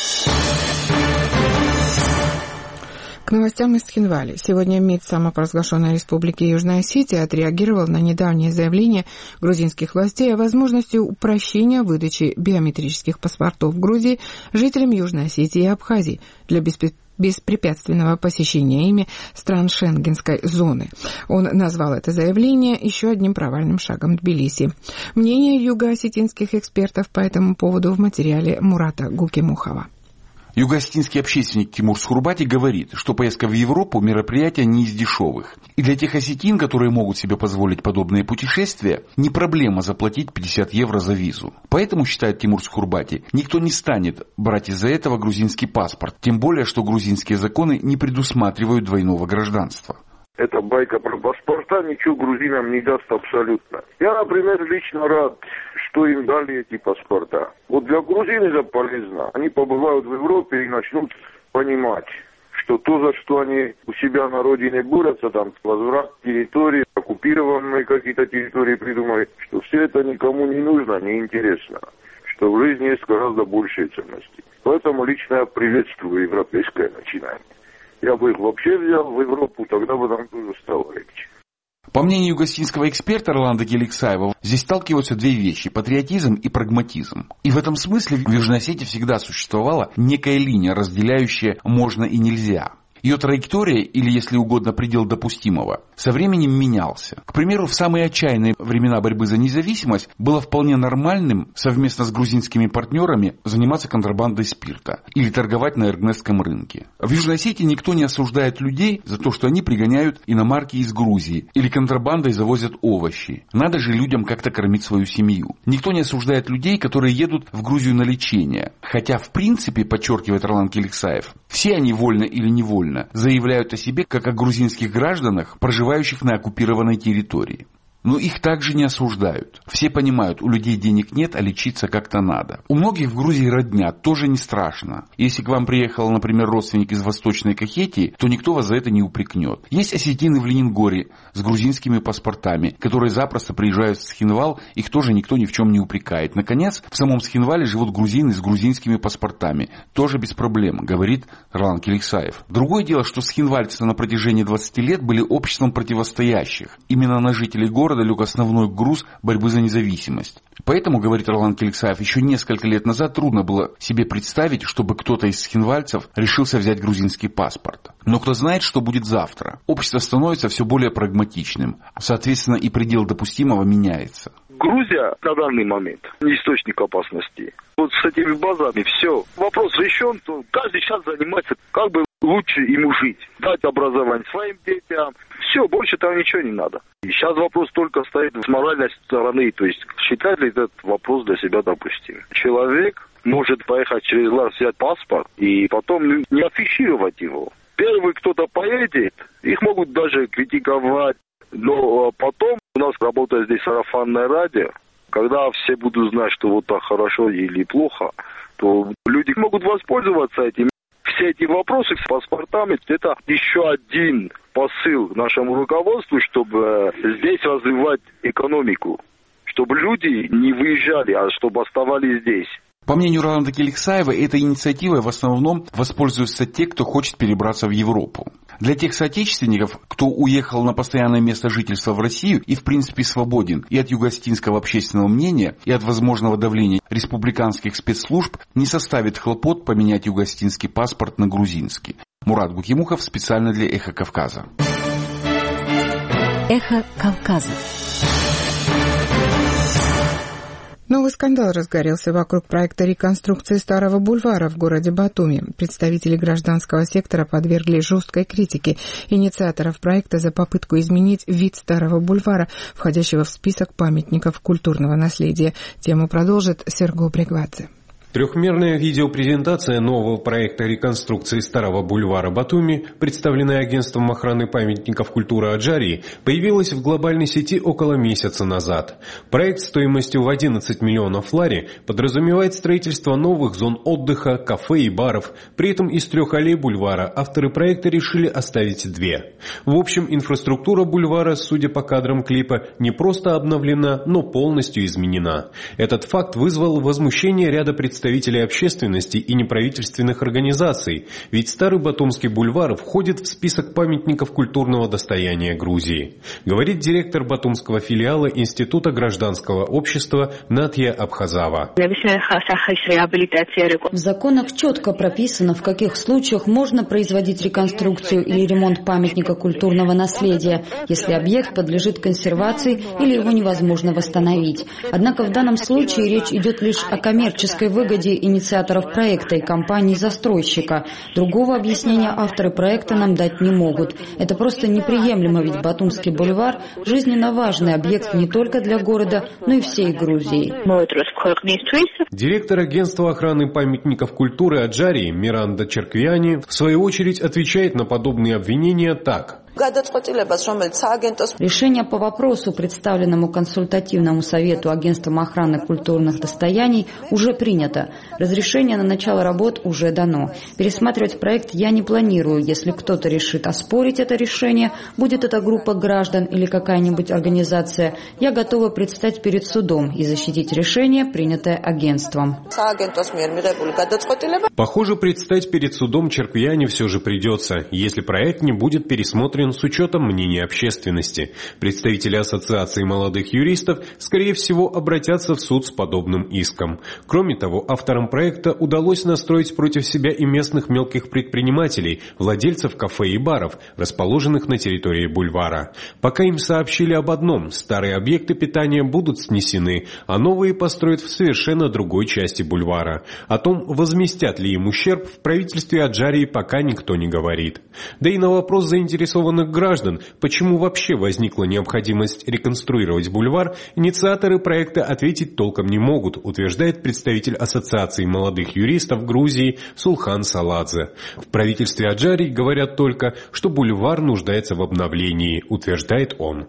К новостям из Цхинвали. Сегодня МИД самопровозглашенной Республики Южная Осетия отреагировал на недавнее заявление грузинских властей о возможности упрощения выдачи биометрических паспортов в Грузии жителям Южной Осетии и Абхазии для беспрепятственного посещения ими стран Шенгенской зоны. Он назвал это заявление еще одним провальным шагом Тбилиси. Мнение юго-осетинских экспертов по этому поводу в материале Мурата Гукимухова. Юго-осетинский общественник Тимур Схурбати говорит, что поездка в Европу – мероприятие не из дешевых. И для тех осетин, которые могут себе позволить подобные путешествия, не проблема заплатить пятьдесят евро за визу. Поэтому, считает Тимур Схурбати, никто не станет брать из-за этого грузинский паспорт, тем более, что грузинские законы не предусматривают двойного гражданства. Эта байка про паспорта ничего грузинам не даст абсолютно. Я, например, лично рад, что им дали эти паспорта. Вот для грузин это полезно. Они побывают в Европе и начнут понимать, что то, за что они у себя на родине борются, там, возврат территории, оккупированные какие-то территории придумали, что все это никому не нужно, не интересно. Что в жизни есть гораздо большие ценности. Поэтому лично я приветствую европейское начинание. Я бы их вообще взял в Европу, тогда бы нам тоже стало легче. По мнению юго-осетинского эксперта Роланда Геликсаева, здесь сталкиваются две вещи – патриотизм и прагматизм. И в этом смысле в Южной Осетии всегда существовала некая линия, разделяющая «можно» и «нельзя». Ее траектория, или, если угодно, предел допустимого, со временем менялся. К примеру, в самые отчаянные времена борьбы за независимость было вполне нормальным совместно с грузинскими партнерами заниматься контрабандой спирта или торговать на эргнесском рынке. В Южной Осетии никто не осуждает людей за то, что они пригоняют иномарки из Грузии или контрабандой завозят овощи. Надо же людям как-то кормить свою семью. Никто не осуждает людей, которые едут в Грузию на лечение. Хотя, в принципе, подчеркивает Роланд Геликсаев, все они вольно или невольно заявляют о себе как о грузинских гражданах, проживающих на оккупированной территории. Но их также не осуждают. Все понимают, у людей денег нет, а лечиться как-то надо. У многих в Грузии родня, тоже не страшно. Если к вам приехал, например, родственник из Восточной Кахетии, то никто вас за это не упрекнет. Есть осетины в Ленингоре с грузинскими паспортами, которые запросто приезжают в Цхинвал, их тоже никто ни в чем не упрекает. Наконец, в самом Цхинвале живут грузины с грузинскими паспортами. Тоже без проблем, говорит Роланд Геликсаев. Другое дело, что цхинвальцы на протяжении двадцати лет были обществом противостоящих. Именно на жителей города лег основной груз борьбы за независимость. Поэтому, говорит Роланд Геликсаев, еще несколько лет назад трудно было себе представить, чтобы кто-то из цхинвальцев решился взять грузинский паспорт. Но кто знает, что будет завтра. Общество становится все более прагматичным. Соответственно, и предел допустимого меняется. Грузия на данный момент не источник опасности. Вот с этими базами все. Вопрос решен, то каждый сейчас занимается, как бы лучше ему жить. Дать образование своим детям. Все, больше там ничего не надо. И сейчас вопрос только стоит с моральной стороны. То есть считать ли этот вопрос для себя допустимым. Человек может поехать через Лар, взять паспорт и потом не афишировать его. Первый кто-то поедет, их могут даже критиковать. Но потом у нас работает здесь сарафанное радио. Когда все будут знать, что вот так хорошо или плохо, то люди могут воспользоваться этим. Все эти вопросы с паспортами – это еще один посыл нашему руководству, чтобы здесь развивать экономику, чтобы люди не выезжали, а чтобы оставались здесь. По мнению Роланда Келексаева, этой инициативой в основном воспользуются те, кто хочет перебраться в Европу. Для тех соотечественников, кто уехал на постоянное место жительства в Россию и в принципе свободен и от югославского общественного мнения, и от возможного давления республиканских спецслужб, не составит хлопот поменять югославский паспорт на грузинский. Мурат Гукимухов специально для «Эхо Кавказа». «Эхо Кавказа». Новый скандал разгорелся вокруг проекта реконструкции Старого бульвара в городе Батуми. Представители гражданского сектора подвергли жесткой критике инициаторов проекта за попытку изменить вид Старого бульвара, входящего в список памятников культурного наследия. Тему продолжит Серго Брегвадзе. Трехмерная видеопрезентация нового проекта реконструкции Старого бульвара Батуми, представленная агентством охраны памятников культуры Аджарии, появилась в глобальной сети около месяца назад. Проект стоимостью в одиннадцать миллионов лари подразумевает строительство новых зон отдыха, кафе и баров. При этом из трех аллей бульвара авторы проекта решили оставить две. В общем, инфраструктура бульвара, судя по кадрам клипа, не просто обновлена, но полностью изменена. Этот факт вызвал возмущение ряда представителей представителей общественности и неправительственных организаций, ведь Старый Батумский бульвар входит в список памятников культурного достояния Грузии, говорит директор батумского филиала Института гражданского общества Натья Абхазава. В законах четко прописано, в каких случаях можно производить реконструкцию или ремонт памятника культурного наследия, если объект подлежит консервации или его невозможно восстановить. Однако в данном случае речь идет лишь о коммерческой выгоде инициаторов проекта и компании-застройщика. Другого объяснения авторы проекта нам дать не могут. Это просто неприемлемо, ведь Батумский бульвар – жизненно важный объект не только для города, но и всей Грузии. Директор агентства охраны памятников культуры Аджарии Миранда Черквиани в свою очередь отвечает на подобные обвинения так. Решение по вопросу, представленному консультативному совету агентством охраны культурных достояний, уже принято. Разрешение на начало работ уже дано. Пересматривать проект я не планирую. Если кто-то решит оспорить это решение, будет это группа граждан или какая-нибудь организация, я готова предстать перед судом и защитить решение, принятое агентством. Похоже, предстать перед судом Черквиани все же придется, если проект не будет пересмотрен с учетом мнения общественности. Представители Ассоциации молодых юристов, скорее всего, обратятся в суд с подобным иском. Кроме того, авторам проекта удалось настроить против себя и местных мелких предпринимателей, владельцев кафе и баров, расположенных на территории бульвара. Пока им сообщили об одном – старые объекты питания будут снесены, а новые построят в совершенно другой части бульвара. О том, возместят ли им ущерб, в правительстве Аджарии пока никто не говорит. Да и на вопрос заинтересованных граждан, почему вообще возникла необходимость реконструировать бульвар, инициаторы проекта ответить толком не могут, утверждает представитель Ассоциации молодых юристов Грузии Сулхан Саладзе. В правительстве Аджарии говорят только, что бульвар нуждается в обновлении, утверждает он.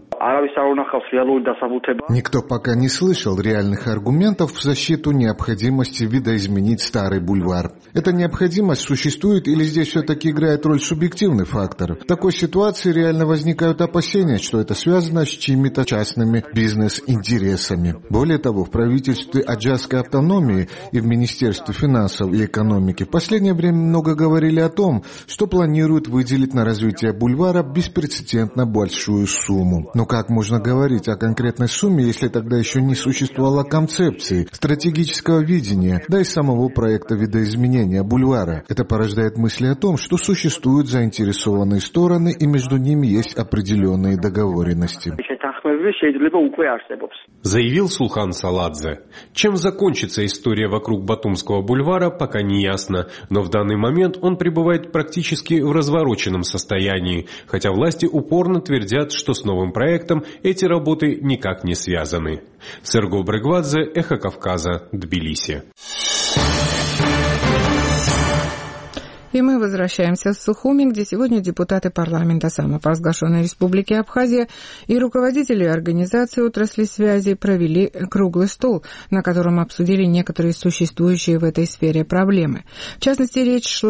Никто пока не слышал реальных аргументов в защиту необходимости видоизменить старый бульвар. Эта необходимость существует или здесь все-таки играет роль субъективный фактор? В такой ситуации реально возникают опасения, что это связано с чьими-то частными бизнес-интересами. Более того, в правительстве Аджарской автономии и в Министерстве финансов и экономики в последнее время много говорили о том, что планируют выделить на развитие бульвара беспрецедентно большую сумму. Но как можно говорить о конкретной сумме, если тогда еще не существовало концепции, стратегического видения, да и самого проекта видоизменения бульвара? Это порождает мысли о том, что существуют заинтересованные стороны и между ними есть определенные договоренности. Заявил Сулхан Саладзе. Чем закончится история вокруг Батумского бульвара, пока не ясно, но в данный момент он пребывает практически в развороченном состоянии, хотя власти упорно твердят, что с новым проектом эти работы никак не связаны. Серго Брегвадзе, Эхо Кавказа, Тбилиси. И мы возвращаемся в Сухуми, где сегодня депутаты парламента самопровозглашенной республики Абхазия и руководители организации отрасли связи провели круглый стол, на котором обсудили некоторые существующие в этой сфере проблемы. В частности, речь шла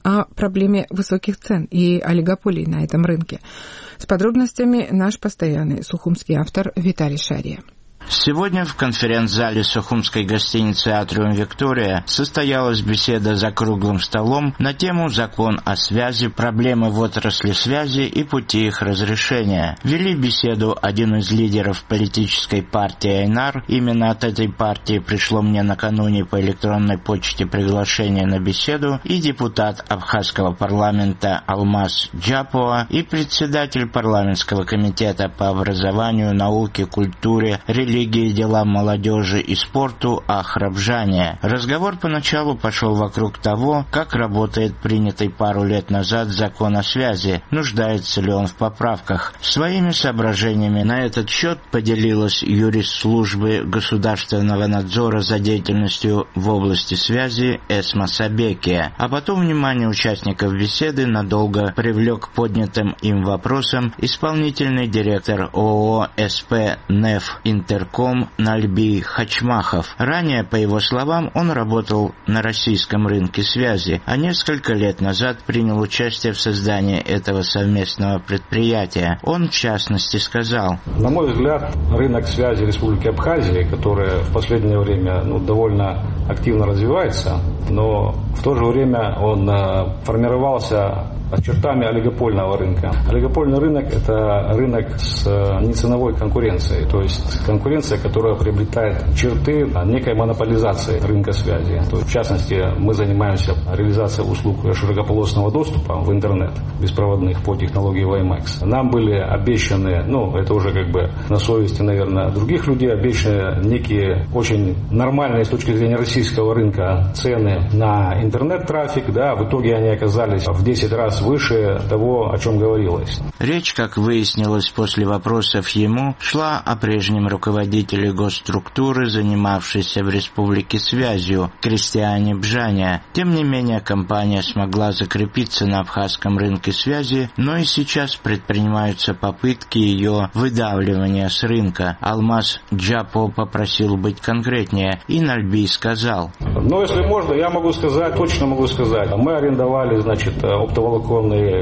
о проблеме высоких цен и олигополии на этом рынке. С подробностями наш постоянный сухумский автор Виталий Шария. Сегодня в конференц-зале сухумской гостиницы «Атриум Виктория» состоялась беседа за круглым столом на тему «Закон о связи, проблемы в отрасли связи и пути их разрешения». Вели беседу один из лидеров политической партии «Айнар». Именно от этой партии пришло мне накануне по электронной почте приглашение на беседу и депутат абхазского парламента Алмаз Джапова и председатель парламентского комитета по образованию, науке, культуре, религии, религии, делам молодежи и спорту Ахрабжане. Разговор поначалу пошел вокруг того, как работает принятый пару лет назад закон о связи, нуждается ли он в поправках. Своими соображениями на этот счет поделилась юрист службы государственного надзора за деятельностью в области связи Эсма Сабекия. А потом внимание участников беседы надолго привлек поднятым им вопросом исполнительный директор ООО СП НЭФ Интерком Нальби Хачмахов. Ранее, по его словам, он работал на российском рынке связи, а несколько лет назад принял участие в создании этого совместного предприятия. Он, в частности, сказал: на мой взгляд, рынок связи Республики Абхазия, который в последнее время ну, довольно активно развивается, но в то же время он э, формировался чертами олигопольного рынка. Олигопольный рынок – это рынок с неценовой конкуренцией, то есть конкуренция, которая приобретает черты некой монополизации рынка связи. То есть, в частности, мы занимаемся реализацией услуг широкополосного доступа в интернет, беспроводных по технологии ви эм экс. Нам были обещаны, ну, это уже как бы на совести, наверное, других людей, обещаны некие очень нормальные с точки зрения российского рынка цены на интернет-трафик, да, в итоге они оказались в десять раз выше того, о чем говорилось. Речь, как выяснилось после вопросов ему, шла о прежнем руководителе госструктуры, занимавшейся в республике связью, Кристиане Бжаня. Тем не менее, компания смогла закрепиться на абхазском рынке связи, но и сейчас предпринимаются попытки ее выдавливания с рынка. Алмаз Джапо попросил быть конкретнее, и Нальби сказал: ну, если можно, я могу сказать, точно могу сказать. Мы арендовали, значит, оптоволоконные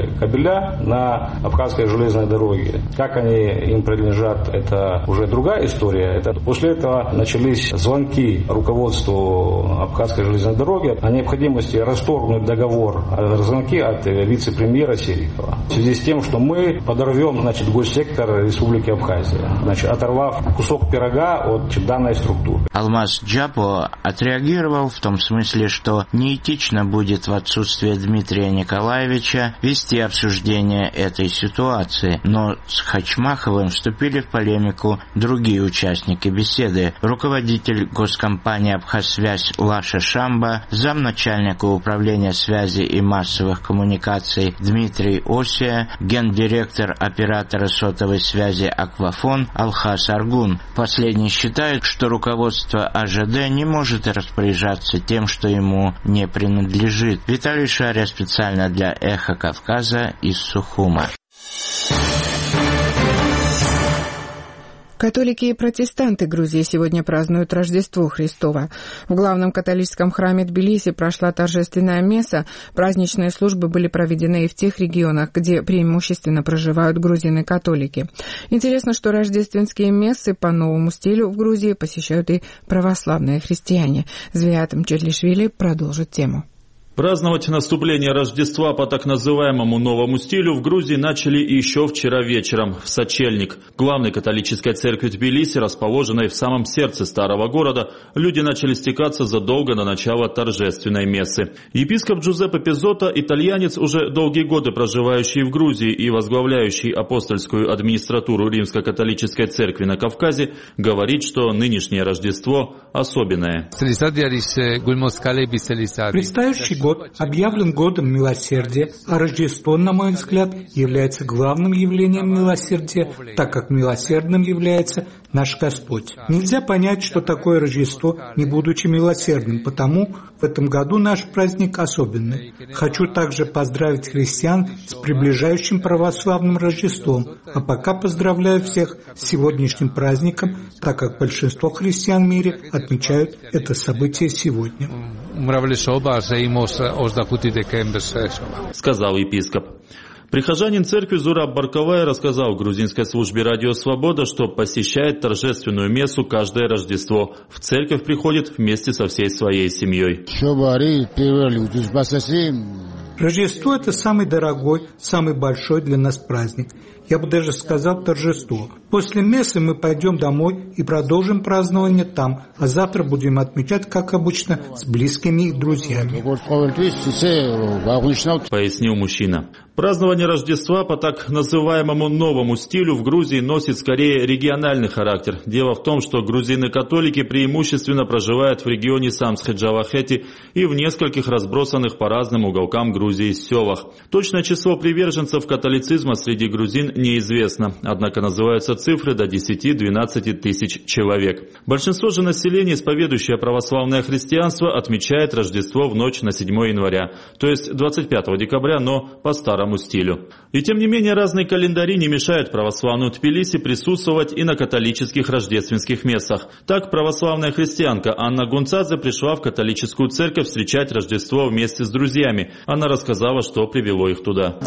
кабеля на абхазской железной дороге. Как они им принадлежат, это уже другая история. Это после этого начались звонки руководству абхазской железной дороги о необходимости расторгнуть договор, звонки от вице-премьера Серикова. В связи с тем, что мы подорвем, значит, госсектор Республики Абхазия, значит, оторвав кусок пирога от данной структуры. Алмаз Джапо отреагировал в том смысле, что неэтично будет в отсутствие Дмитрия Николаевича вести обсуждение этой ситуации, но с Хачмаховым вступили в полемику другие участники беседы: руководитель госкомпании «Абхазсвязь» Лаша Шамба, замначальника управления связи и массовых коммуникаций Дмитрий Осия, гендиректор оператора сотовой связи «Аквафон» Алхас Аргун. Последний считает, что руководство а жэ дэ не может распоряжаться тем, что ему не принадлежит. Виталий Шария специально для «Эхо Кавказа» из Сухума. Католики и протестанты Грузии сегодня празднуют Рождество Христово. В главном католическом храме Тбилиси прошла торжественная месса. Праздничные службы были проведены и в тех регионах, где преимущественно проживают грузины-католики. Интересно, что рождественские мессы по новому стилю в Грузии посещают и православные христиане. Звиат Мчедлишвили продолжит тему. Праздновать наступление Рождества по так называемому новому стилю в Грузии начали еще вчера вечером в Сочельник. Главной католической церкви Тбилиси, расположенной в самом сердце старого города, люди начали стекаться задолго до начала торжественной мессы. Епископ Джузеппе Пизотто, итальянец, уже долгие годы проживающий в Грузии и возглавляющий апостольскую администратуру Римско-католической церкви на Кавказе, говорит, что нынешнее Рождество особенное. Предстоящий год объявлен годом милосердия, а Рождество, на мой взгляд, является главным явлением милосердия, так как милосердным является наш Господь. Нельзя понять, что такое Рождество, не будучи милосердным, потому в этом году наш праздник особенный. Хочу также поздравить христиан с приближающим православным Рождеством, а пока поздравляю всех с сегодняшним праздником, так как большинство христиан в мире отмечают это событие сегодня. сказал епископ. Прихожанин церкви Зураб Барковай рассказал в грузинской службе «Радио Свобода», что посещает торжественную мессу каждое Рождество. В церковь приходит вместе со всей своей семьей. Рождество – это самый дорогой, самый большой для нас праздник. Я бы даже сказал торжество. После мессы мы пойдем домой и продолжим празднование там, а завтра будем отмечать, как обычно, с близкими и друзьями. Пояснил мужчина. Празднование Рождества по так называемому новому стилю в Грузии носит скорее региональный характер. Дело в том, что грузины-католики преимущественно проживают в регионе Самсхе-Джавахети и в нескольких разбросанных по разным уголкам Грузии селах. Точное число приверженцев католицизма среди грузин неизвестно, однако называются цифры до десяти-двенадцати тысяч человек. Большинство же населения, исповедующее православное христианство, отмечает Рождество в ночь на седьмое января, то есть двадцать пятого декабря, но по старому стилю. И тем не менее разные календари не мешают православному Тбилиси присутствовать и на католических рождественских мессах. Так православная христианка Анна Гунцадзе пришла в католическую церковь встречать Рождество вместе с друзьями. Она рассказала, что привело их туда.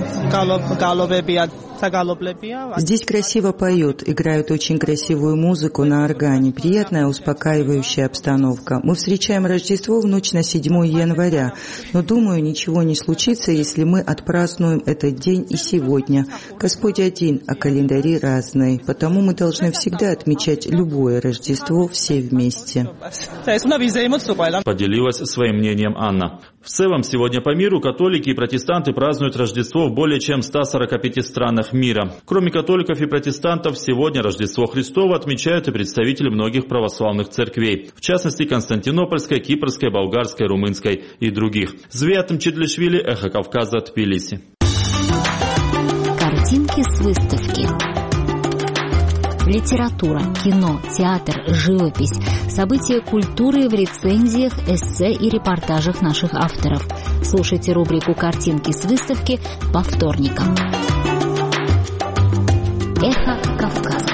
Здесь красиво поют, играют очень красивую музыку на органе, приятная успокаивающая обстановка. Мы встречаем Рождество в ночь на седьмое января, но, думаю, ничего не случится, если мы отпразднуем этот день и сегодня. Господь один, а календари разные, потому мы должны всегда отмечать любое Рождество все вместе. Поделилась своим мнением Анна. В целом, сегодня по миру католики и протестанты празднуют Рождество в более чем ста сорока пяти странах мира. Кроме католиков и протестантов, сегодня Рождество Христово отмечают и представители многих православных церквей, в частности Константинопольской, Кипрской, Болгарской, Румынской и других. Звиатым Чедлишвили, Эхо Кавказа, Тбилиси. Картинки с выставки. Литература, кино, театр, живопись, события культуры в рецензиях, эссе и репортажах наших авторов. Слушайте рубрику «Картинки с выставки» по вторникам. Эхо Кавказа.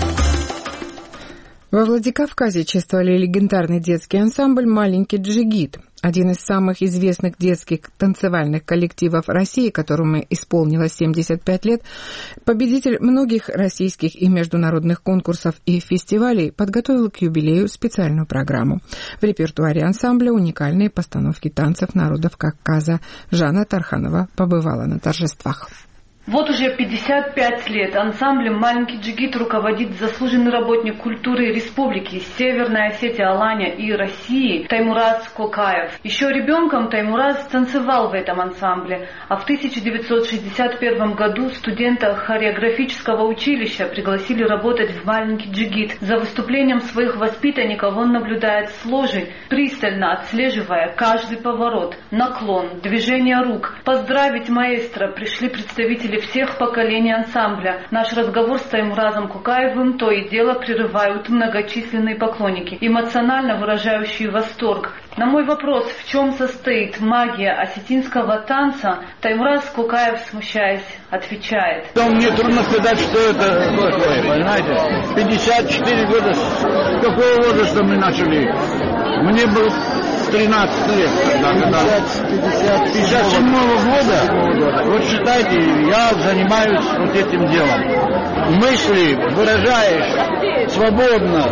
Во Владикавказе чествовали легендарный детский ансамбль «Маленький джигит». Один из самых известных детских танцевальных коллективов России, которому исполнилось семьдесят пять лет, победитель многих российских и международных конкурсов и фестивалей, подготовил к юбилею специальную программу. В репертуаре ансамбля уникальные постановки танцев народов Кавказа. Жанна Тарханова побывала на торжествах. Вот уже пятьдесят пять лет ансамблем «Маленький джигит» руководит заслуженный работник культуры Республики Северная Осетия Алания и России Таймураз Кокаев. Еще ребенком Таймураз танцевал в этом ансамбле, а в тысяча девятьсот шестьдесят первом году студента хореографического училища пригласили работать в «Маленький джигит». За выступлением своих воспитанников он наблюдает с ложи, пристально отслеживая каждый поворот, наклон, движение рук. Поздравить маэстро пришли представители всех поколений ансамбля. Наш разговор с Таймуразом Кукаевым то и дело прерывают многочисленные поклонники, эмоционально выражающие восторг. На мой вопрос, в чем состоит магия осетинского танца, Таймураз Кукаев, смущаясь, отвечает. Мне трудно сказать, что это такое, понимаете? пятьдесят четыре года, с какого возраста мы начали? Мне было тринадцать лет, когда, когда пятьдесят седьмого года, вот считайте, я занимаюсь вот этим делом. Мысли выражаешь свободно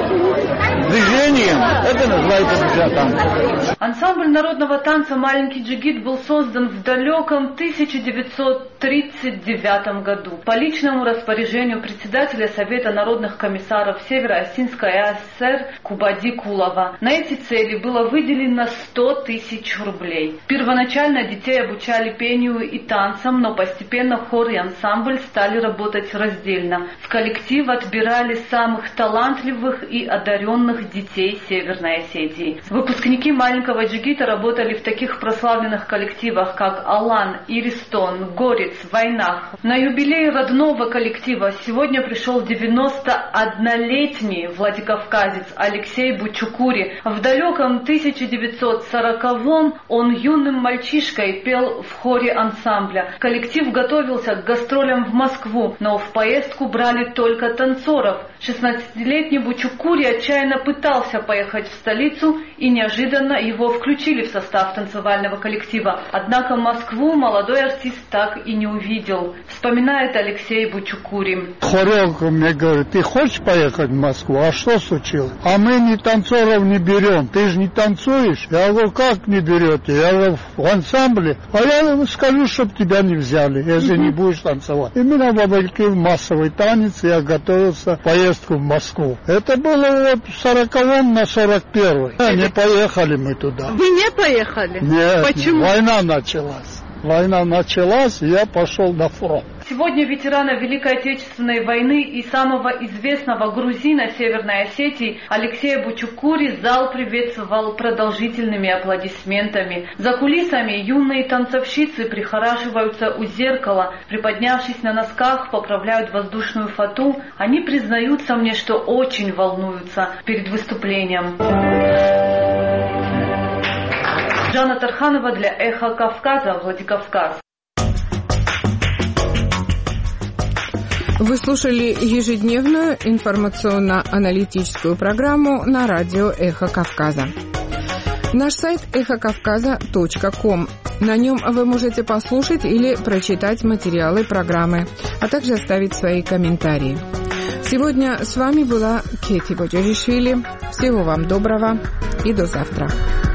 движением, это называется танц. Ансамбль народного танца «Маленький джигит» был создан в далеком тысяча девятьсот тридцать девятом году по личному распоряжению председателя Совета народных комиссаров Северо-Осетинской АССР Кубади Кулова. На эти цели было выделено сто тысяч рублей. Первоначально детей обучали пению и танцам, но постепенно хор и ансамбль стали работать раздельно. В коллектив отбирали самых талантливых и одаренных детей Северной Осетии. Выпускники «Маленького джигита» работали в таких прославленных коллективах, как «Алан», «Иристон», «Горец», «Войнах». На юбилей родного коллектива сегодня пришел девяностооднолетний владикавказец Алексей Бучукури. В далеком тысяча девятьсот сороковом он юным мальчишкой пел в хоре ансамбля. Коллектив готовился к гастролям в Москву, но в поездку брали только танцоров. шестнадцатилетний Бучукури отчаянно пытался поехать в столицу, и неожиданно его включили в состав танцевального коллектива. Однако Москву молодой артист так и не увидел, вспоминает Алексей Бучукури. Хореограф мне говорит: ты хочешь поехать в Москву? А что случилось? А мы ни танцоров не берем. Ты же не танцуешь? Я говорю: как не берете? Я говорю: в ансамбле. А я скажу, чтобы тебя не взяли, если не будешь танцевать. Именно вовлекли в массовый танец, я готовился к поездку в Москву. Это было вот в сороковом на сорок первый. Не поехали мы туда. Вы не поехали? Нет. Почему? Война началась. Война началась, и я пошел на фронт. Сегодня ветерана Великой Отечественной войны и самого известного грузина Северной Осетии Алексея Бучукури зал приветствовал продолжительными аплодисментами. За кулисами юные танцовщицы прихорашиваются у зеркала, приподнявшись на носках, поправляют воздушную фату. Они признаются мне, что очень волнуются перед выступлением. Жанна Тарханова для «Эхо Кавказа», Владикавказ. Вы слушали ежедневную информационно-аналитическую программу на радио «Эхо Кавказа». Наш сайт эхо кавказа точка ком. На нем вы можете послушать или прочитать материалы программы, а также оставить свои комментарии. Сегодня с вами была Кети Боджоришвили. Всего вам доброго и до завтра.